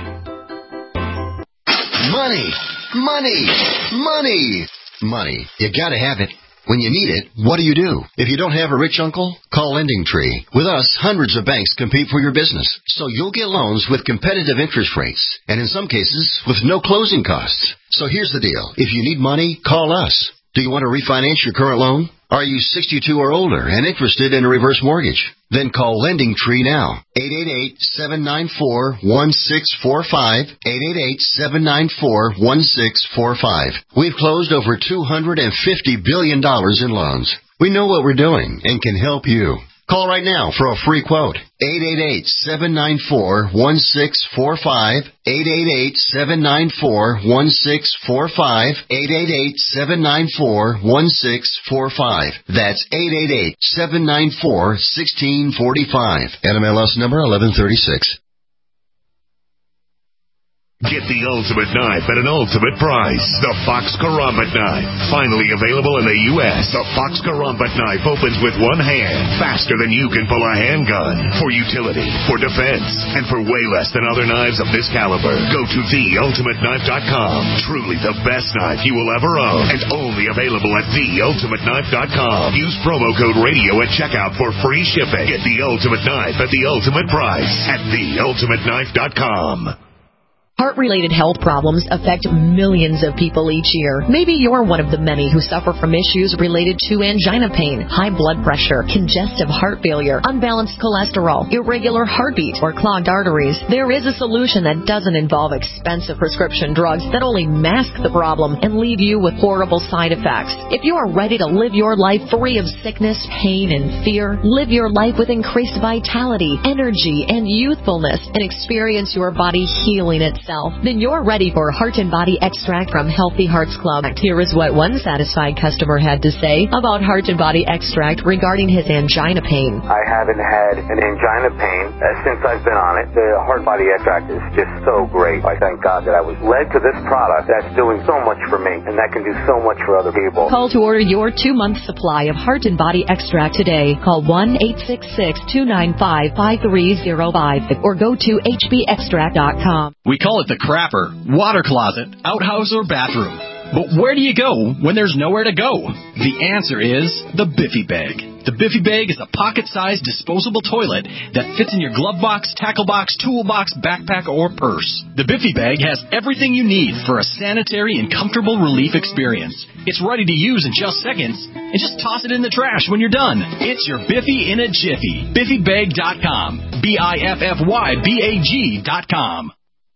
Money! Money! Money! Money. You gotta have it. When you need it, what do you do? If you don't have a rich uncle, call Lending Tree. With us, hundreds of banks compete for your business, so you'll get loans with competitive interest rates, and in some cases, with no closing costs. So here's the deal. If you need money, call us. Do you want to refinance your current loan? Are you sixty-two or older and interested in a reverse mortgage? Then call Lending Tree now. eight eight eight, seven nine four, one six four five. eight eight eight, seven nine four, one six four five. We've closed over two hundred fifty billion dollars in loans. We know what we're doing and can help you. Call right now for a free quote. eight eight eight, seven nine four, one six four five. eight eight eight, seven nine four, one six four five. eight eight eight, seven nine four, one six four five. That's eight eight eight, seven nine four, one six four five. N M L S number eleven thirty-six.
Get the ultimate knife at an ultimate price. The Fox Karambit knife. Finally available in the U S The Fox Karambit knife opens with one hand, faster than you can pull a handgun. For utility, for defense, and for way less than other knives of this caliber. Go to the ultimate knife dot com. Truly the best knife you will ever own. And only available at the ultimate knife dot com. Use promo code radio at checkout for free shipping. Get the ultimate knife at the ultimate price at the ultimate knife dot com.
Heart-related health problems affect millions of people each year. Maybe you're one of the many who suffer from issues related to angina pain, high blood pressure, congestive heart failure, unbalanced cholesterol, irregular heartbeat, or clogged arteries. There is a solution that doesn't involve expensive prescription drugs that only mask the problem and leave you with horrible side effects. If you are ready to live your life free of sickness, pain, and fear, live your life with increased vitality, energy, and youthfulness, and experience your body healing itself, then you're ready for Heart and Body Extract from Healthy Hearts Club. Here is what one satisfied customer had to say about Heart and Body Extract regarding his angina pain.
I haven't had an angina pain uh, since I've been on it. The Heart Body Extract is just so great. I thank God that I was led to this product that's doing so much for me, and that can do so much for other people.
Call to order your two-month supply of Heart and Body Extract today. Call one eight six six, two nine five, five three zero five or go to h b extract dot com.
We call it the crapper, water closet, outhouse, or bathroom. But where do you go when there's nowhere to go? The answer is the Biffy Bag. The Biffy Bag is a pocket-sized disposable toilet that fits in your glove box, tackle box, toolbox, backpack, or purse. The Biffy Bag has everything you need for a sanitary and comfortable relief experience. It's ready to use in just seconds, and just toss it in the trash when you're done. It's your Biffy in a jiffy. biffy bag dot com. B I F F Y B A G dot com.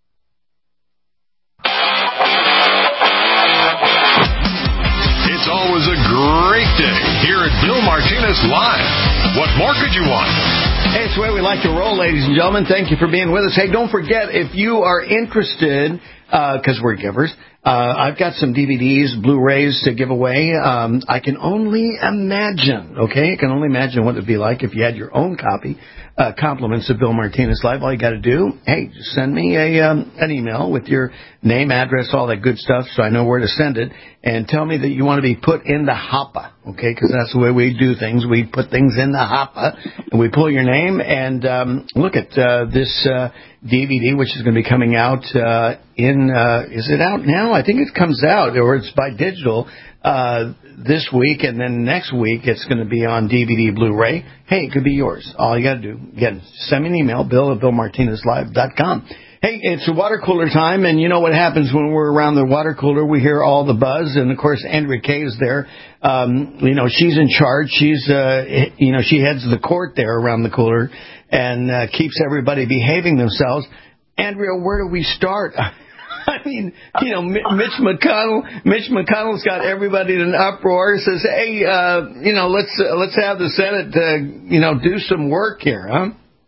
It's always a great day here at Bill Martinez Live. What more could you want?
Hey, it's the way we like to roll, ladies and gentlemen. Thank you for being with us. Hey, don't forget, if you are interested, because uh, we're givers, uh, I've got some D V Ds, Blu-rays to give away. Um, I can only imagine, okay? I can only imagine what it would be like if you had your own copy. Uh, compliments of Bill Martinez Live. All you got to do, hey, just send me a um, an email with your name, address, all that good stuff, so I know where to send it, and tell me that you want to be put in the hopper, okay? Because that's the way we do things. We put things in the hopper, and we pull your name, and um, look at uh, this uh, D V D, which is going to be coming out uh, in, uh, is it out now? I think it comes out, or it's by digital, uh, this week, and then next week it's going to be on D V D, Blu-ray. Hey, it could be yours. All you got to do, again, send me an email, bill at bill martinez live dot com. Hey, it's water cooler time, and you know what happens when we're around the water cooler. We hear all the buzz, and, of course, Andrea Kay is there. Um, you know, she's in charge. She's, uh, you know, she heads the court there around the cooler and uh, keeps everybody behaving themselves. Andrea, where do we start? I mean, you know, Mitch McConnell. Mitch McConnell's got everybody in an uproar. Says, "Hey, uh, you know, let's uh, let's have the Senate, uh, you know, do some work here, huh?"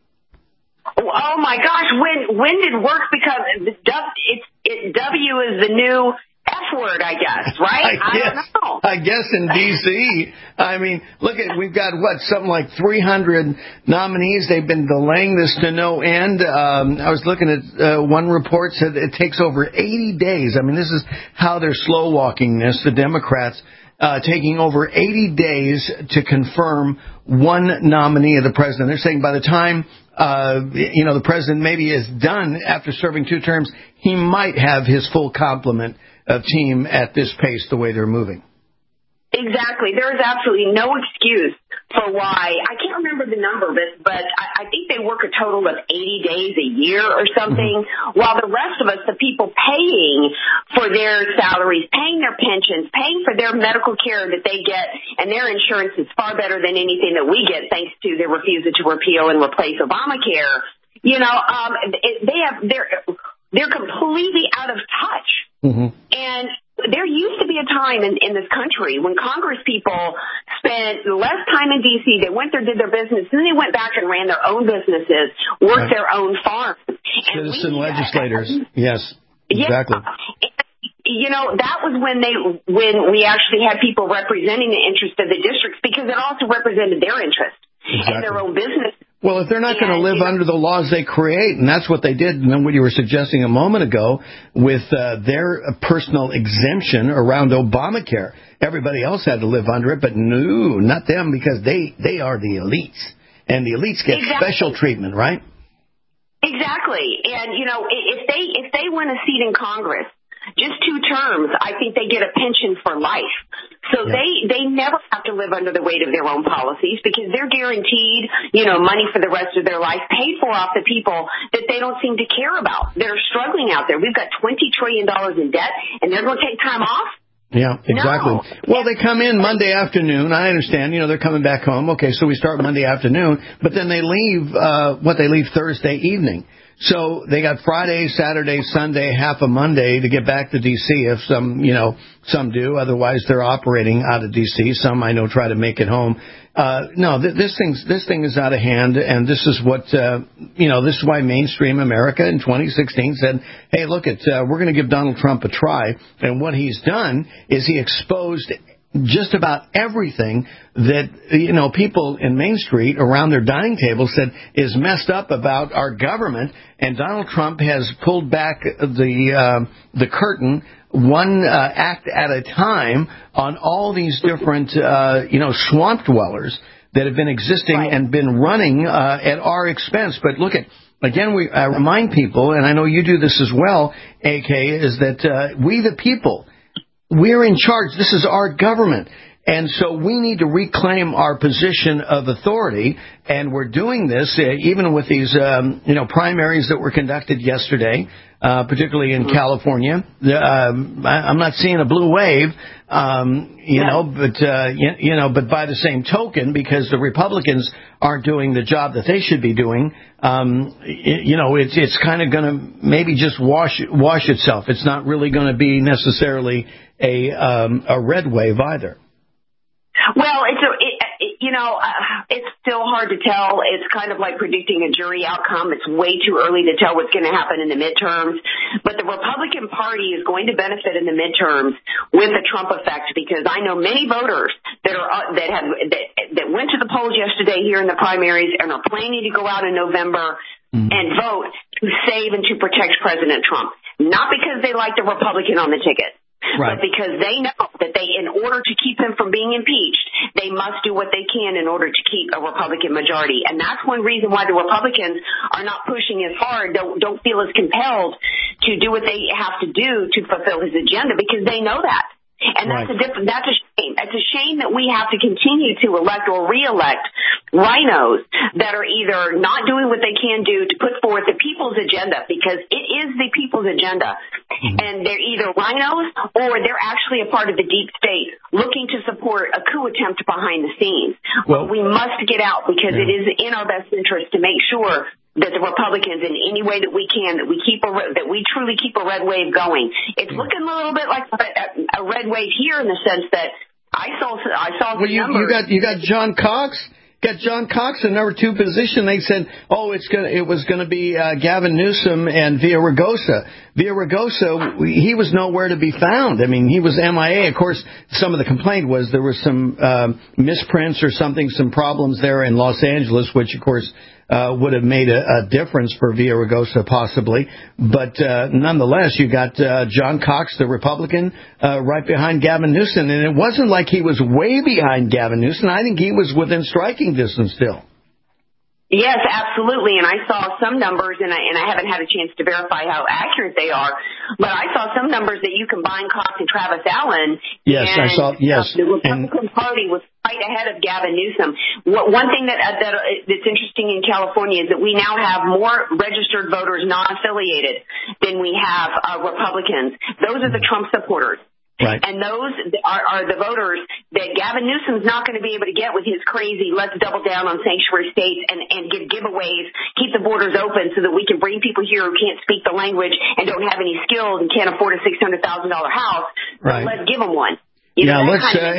Oh my gosh, when when did work become? It's it, W is the new F word, I guess, right?
I, guess,
I don't know.
I guess in D C, I mean, look at, we've got, what, something like three hundred nominees. They've been delaying this to no end. Um, I was looking at uh, one report said it takes over eighty days. I mean, this is how they're slow walking this, the Democrats, uh, taking over eighty days to confirm one nominee of the president. They're saying by the time Uh, you know, the president maybe is done after serving two terms, he might have his full complement of team at this pace, the way they're moving.
Exactly. There is absolutely no excuse for why. I can't remember the number, but, but I, I think they work a total of eighty days a year or something, mm-hmm. while the rest of us, the people paying for their salaries, paying their pensions, paying for their medical care that they get, and their insurance is far better than anything that we get thanks to their refusal to repeal and replace Obamacare. You know, um, it, they have, they're, they're completely out of touch. Mm-hmm. And there used to be a time in, in this country when Congress people spent less time in D C. They went there, did their business, and then they went back and ran their own businesses, worked right. their own farms.
Citizen legislators. Yes, exactly.
Yeah. You know, that was when they when we actually had people representing the interest of the districts, because it also represented their interest exactly. and their own business.
Well, if they're not going to live
you know,
under the laws they create, and that's what they did, and then what you were suggesting a moment ago with uh, their personal exemption around Obamacare. Everybody else had to live under it, but no, not them, because they, they are the elites. And the elites get
exactly.
special treatment, right?
Exactly. And, you know, if they if they win a seat in Congress, just two terms, I think they get a pension for life. So yeah. they, they never have to live under the weight of their own policies because they're guaranteed, you know, money for the rest of their life paid for off the people that they don't seem to care about. They're struggling out there. We've got twenty trillion dollars in debt, and they're going to take time off?
Yeah, exactly.
No.
Well, they come in Monday afternoon. I understand, you know, they're coming back home. Okay, so we start Monday afternoon, but then they leave, uh, what, they leave Thursday evening. So they got Friday, Saturday, Sunday, half a Monday to get back to D C if some, you know, some do. Otherwise, they're operating out of D C. Some, I know, try to make it home. Uh, no, th- this thing's, this thing is out of hand, and this is what, uh, you know, this is why mainstream America in twenty sixteen said, hey, look, it, uh, we're going to give Donald Trump a try. And what he's done is he exposed just about everything that, you know, people in Main Street around their dining table said is messed up about our government. And Donald Trump has pulled back the uh, the curtain one uh, act at a time on all these different, uh, you know, swamp dwellers that have been existing right. and been running uh, at our expense. But look at, again, we uh, remind people, and I know you do this as well, A K, is that uh, we the people, we're in charge. This is our government. And so we need to reclaim our position of authority, and we're doing this uh, even with these, um, you know, primaries that were conducted yesterday, uh, particularly in California. Um, I, I'm not seeing a blue wave, um, you yeah. know, but uh, you, you know, but by the same token, because the Republicans aren't doing the job that they should be doing, um, it, you know, it's it's kind of going to maybe just wash wash itself. It's not really going to be necessarily a um, a red wave either.
Well, it's a, it, it, you know, uh, it's still hard to tell. It's kind of like predicting a jury outcome. It's way too early to tell what's going to happen in the midterms. But the Republican Party is going to benefit in the midterms with the Trump effect, because I know many voters that are uh, that have that, that went to the polls yesterday here in the primaries and are planning to go out in November mm. and vote to save and to protect President Trump, not because they like the Republican on the ticket. Right. But because they know that they, in order to keep him from being impeached, they must do what they can in order to keep a Republican majority. And that's one reason why the Republicans are not pushing as hard, don't, don't feel as compelled to do what they have to do to fulfill his agenda, because they know that. And that's right. a different, that's a shame. It's a shame that we have to continue to elect or re-elect rhinos that are either not doing what they can do to put forth the people's agenda, because it is the people's agenda. Mm-hmm. And they're either rhinos or they're actually a part of the deep state looking to support a coup attempt behind the scenes. Well, we must get out, because yeah. it is in our best interest to make sure that the Republicans, in any way that we can, that we keep a, that we truly keep a red wave going. It's looking a little bit like a, a red wave here, in the sense that I saw I saw
well,
the
you,
numbers.
you got you got John Cox. Got John Cox in number two position. They said, oh, it's gonna, it was going to be uh, Gavin Newsom and Villaraigosa. Villaraigosa, he was nowhere to be found. I mean, he was M I A. Of course, some of the complaint was there was some uh, misprints or something, some problems there in Los Angeles, which, of course, uh, would have made a, a difference for Villaraigosa possibly. But uh, nonetheless, you got uh, John Cox, the Republican, uh, right behind Gavin Newsom. And it wasn't like he was way behind Gavin Newsom. I think he was within striking distance still.
Yes, absolutely. And I saw some numbers, and I, and I haven't had a chance to verify how accurate they are, but I saw some numbers that you combine Cox and Travis Allen.
Yes,
and,
I saw, yes.
Uh, the Republican and, Party was right ahead of Gavin Newsom. What, one thing that, uh, that uh, that's interesting in California is that we now have more registered voters non-affiliated than we have uh, Republicans. Those are the Trump supporters. Right. And those are, are the voters that Gavin Newsom's not going to be able to get with his crazy let's double down on sanctuary states and, and give giveaways, keep the borders open so that we can bring people here who can't speak the language and don't have any skills and can't afford a six hundred thousand dollars house. Right. Let's give them one. You
yeah,
know,
let's uh, and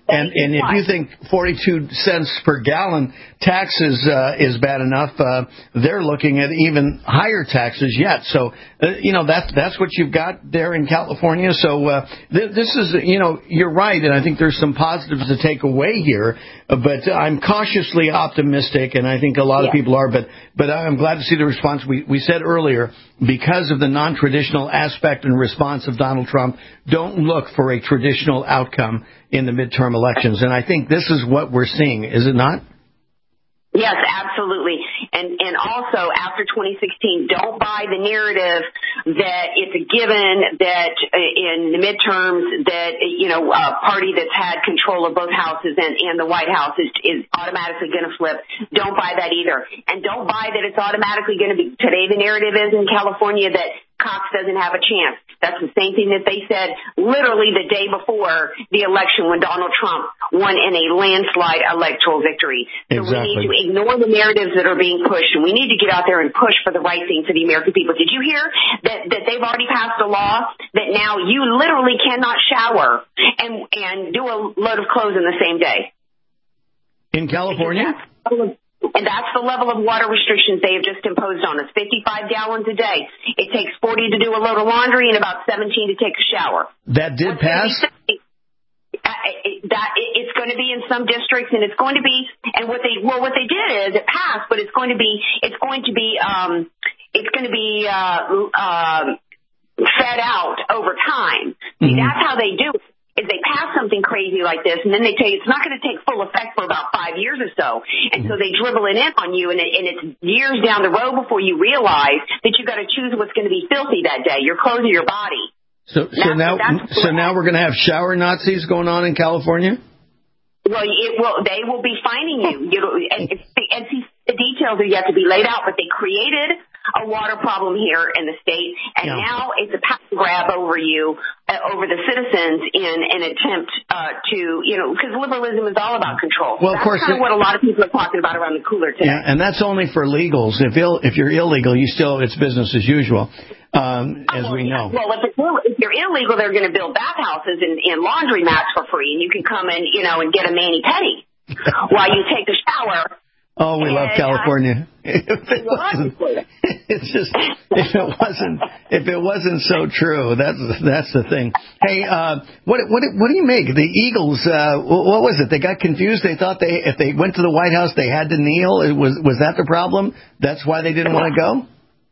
And and if you think forty-two cents per gallon taxes uh, is bad enough, uh, they're looking at even higher taxes yet. So, uh, you know, that's that's what you've got there in California. So uh, th- this is, you know, you're right, and I think there's some positives to take away here. Uh, but I'm cautiously optimistic, and I think a lot yeah. of people are. But but I'm glad to see the response. We we said earlier, because of the non-traditional aspect and response of Donald Trump, don't look for a traditional outcome in the midterm elections. And I think this is what we're seeing, is it not?
Yes, absolutely. And and also, after twenty sixteen, don't buy the narrative that it's a given that in the midterms that, you know, a party that's had control of both houses and, and the White House is, is automatically going to flip. Don't buy that either. And don't buy that it's automatically going to be, today the narrative is in California that Cox doesn't have a chance. That's the same thing that they said literally the day before the election when Donald Trump won in a landslide electoral victory. So exactly. we need to ignore the narratives that are being pushed, and we need to get out there and push for the right thing for the American people. Did you hear that, that they've already passed a law that now you literally cannot shower and, and do a load of clothes in the same day?
In California?
And that's the level of water restrictions they have just imposed on us. fifty-five gallons a day. It takes forty to do a load of laundry and about seventeen to take a shower.
That did pass?
That it's going to be in some districts, and it's going to be, and what they well, what they did is it passed, but it's going to be, it's going to be, um, it's going to be uh, uh, fed out over time. Mm-hmm. See, that's how they do it. Is they pass something crazy like this, and then they tell you it's not going to take full effect for about five years or so. And so they dribble it in on you, and, it, and it's years down the road before you realize that you've got to choose what's going to be filthy that day, your clothes or your body.
So, so now, so now we're going to have shower Nazis going on in California?
Well, it will. They will be fining you. you know, and, and see, the details are yet to be laid out, but they created a water problem here in the state, and yeah. now it's a power grab over you, uh, over the citizens in an attempt uh, to, you know, because liberalism is all about control.
Well,
that's
of course,
kind of what a lot of people are talking about around the cooler today.
Yeah, and that's only for legals. If Ill, if you're illegal, you still it's business as usual, um, as
oh,
we know.
Well, if, it's, if you're illegal, they're going to build bathhouses and, and laundry mats for free, and you can come in, you know, and get a mani-pedi while you take a shower.
Oh, we
and,
love California.
Uh, if it wasn't,
it's just if it wasn't if it wasn't so true. That's that's the thing. Hey, uh, what what what do you make? The Eagles. Uh, what was it? They got confused. They thought they if they went to the White House they had to kneel. It was was that the problem? That's why they didn't want to go.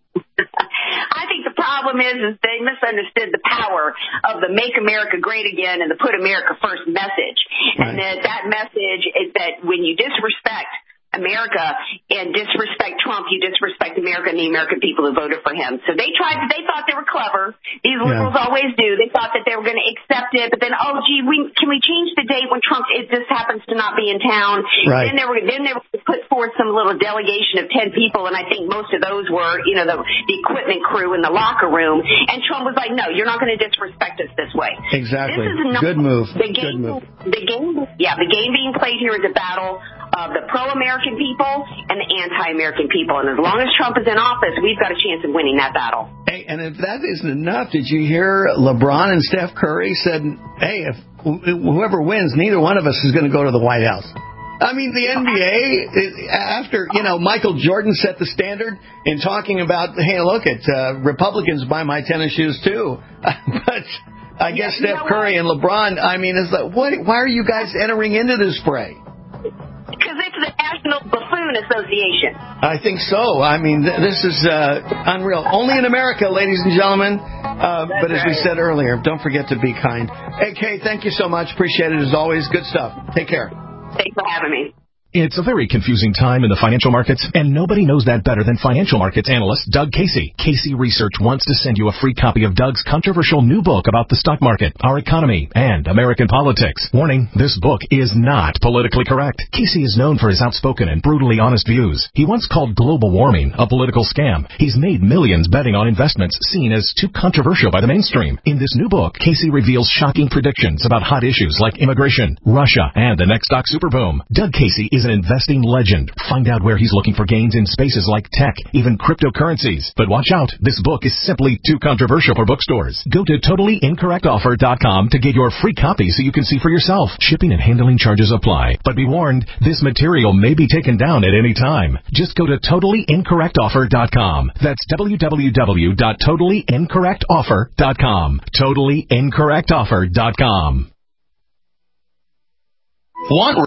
I think the problem is, is they misunderstood the power of the Make America Great Again and the Put America First message. Right. And that, that message is that when you disrespect America and disrespect Trump, you disrespect America and the American people who voted for him. So they tried, they thought they were clever. These liberals yeah. always do. They thought that they were going to accept it, but then, oh, gee, we, can we change the date when Trump, it just happens to not be in town?
Right.
Then they were, then they were put forth some little delegation of ten people, and I think most of those were, you know, the, the equipment crew in the locker room. And Trump was like, no, you're not going to disrespect us this way.
Exactly.
This is not,
Good move.
The game,
Good move.
The game, yeah, the game being played here is a battle of the pro-American people and the anti-American people. And as long as Trump is in office, we've got a chance of winning that battle.
Hey, and if that isn't enough, did you hear LeBron and Steph Curry said, hey, if whoever wins, neither one of us is going to go to the White House. I mean, the N B A, after, you know, Michael Jordan set the standard in talking about, hey, look, at uh, Republicans buy my tennis shoes, too. But I guess yeah, Steph Curry and LeBron, I mean, it's like, what, why are you guys entering into this fray?
Because it's the National Buffoon Association.
I think so. I mean, th- this is uh, unreal. Only in America, ladies and gentlemen. Uh, but as right. we said earlier, don't forget to be kind. Hey, Kay, thank you so much. Appreciate it as always. Good stuff. Take care.
Thanks for having me.
It's a very confusing time in the financial markets, and nobody knows that better than financial markets analyst Doug Casey. Casey Research wants to send you a free copy of Doug's controversial new book about the stock market, our economy, and American politics. Warning, this book is not politically correct. Casey is known for his outspoken and brutally honest views. He once called global warming a political scam. He's made millions betting on investments seen as too controversial by the mainstream. In this new book, Casey reveals shocking predictions about hot issues like immigration, Russia, and the next stock superboom. Doug Casey is an investing legend. Find out where he's looking for gains in spaces like tech, even cryptocurrencies. But watch out, this book is simply too controversial for bookstores. Go to totally incorrect offer dot com to get your free copy so you can see for yourself. Shipping and handling charges apply. But be warned, this material may be taken down at any time. Just go to totally incorrect offer dot com. That's w w w dot totally incorrect offer dot com. totally incorrect offer dot com.
Want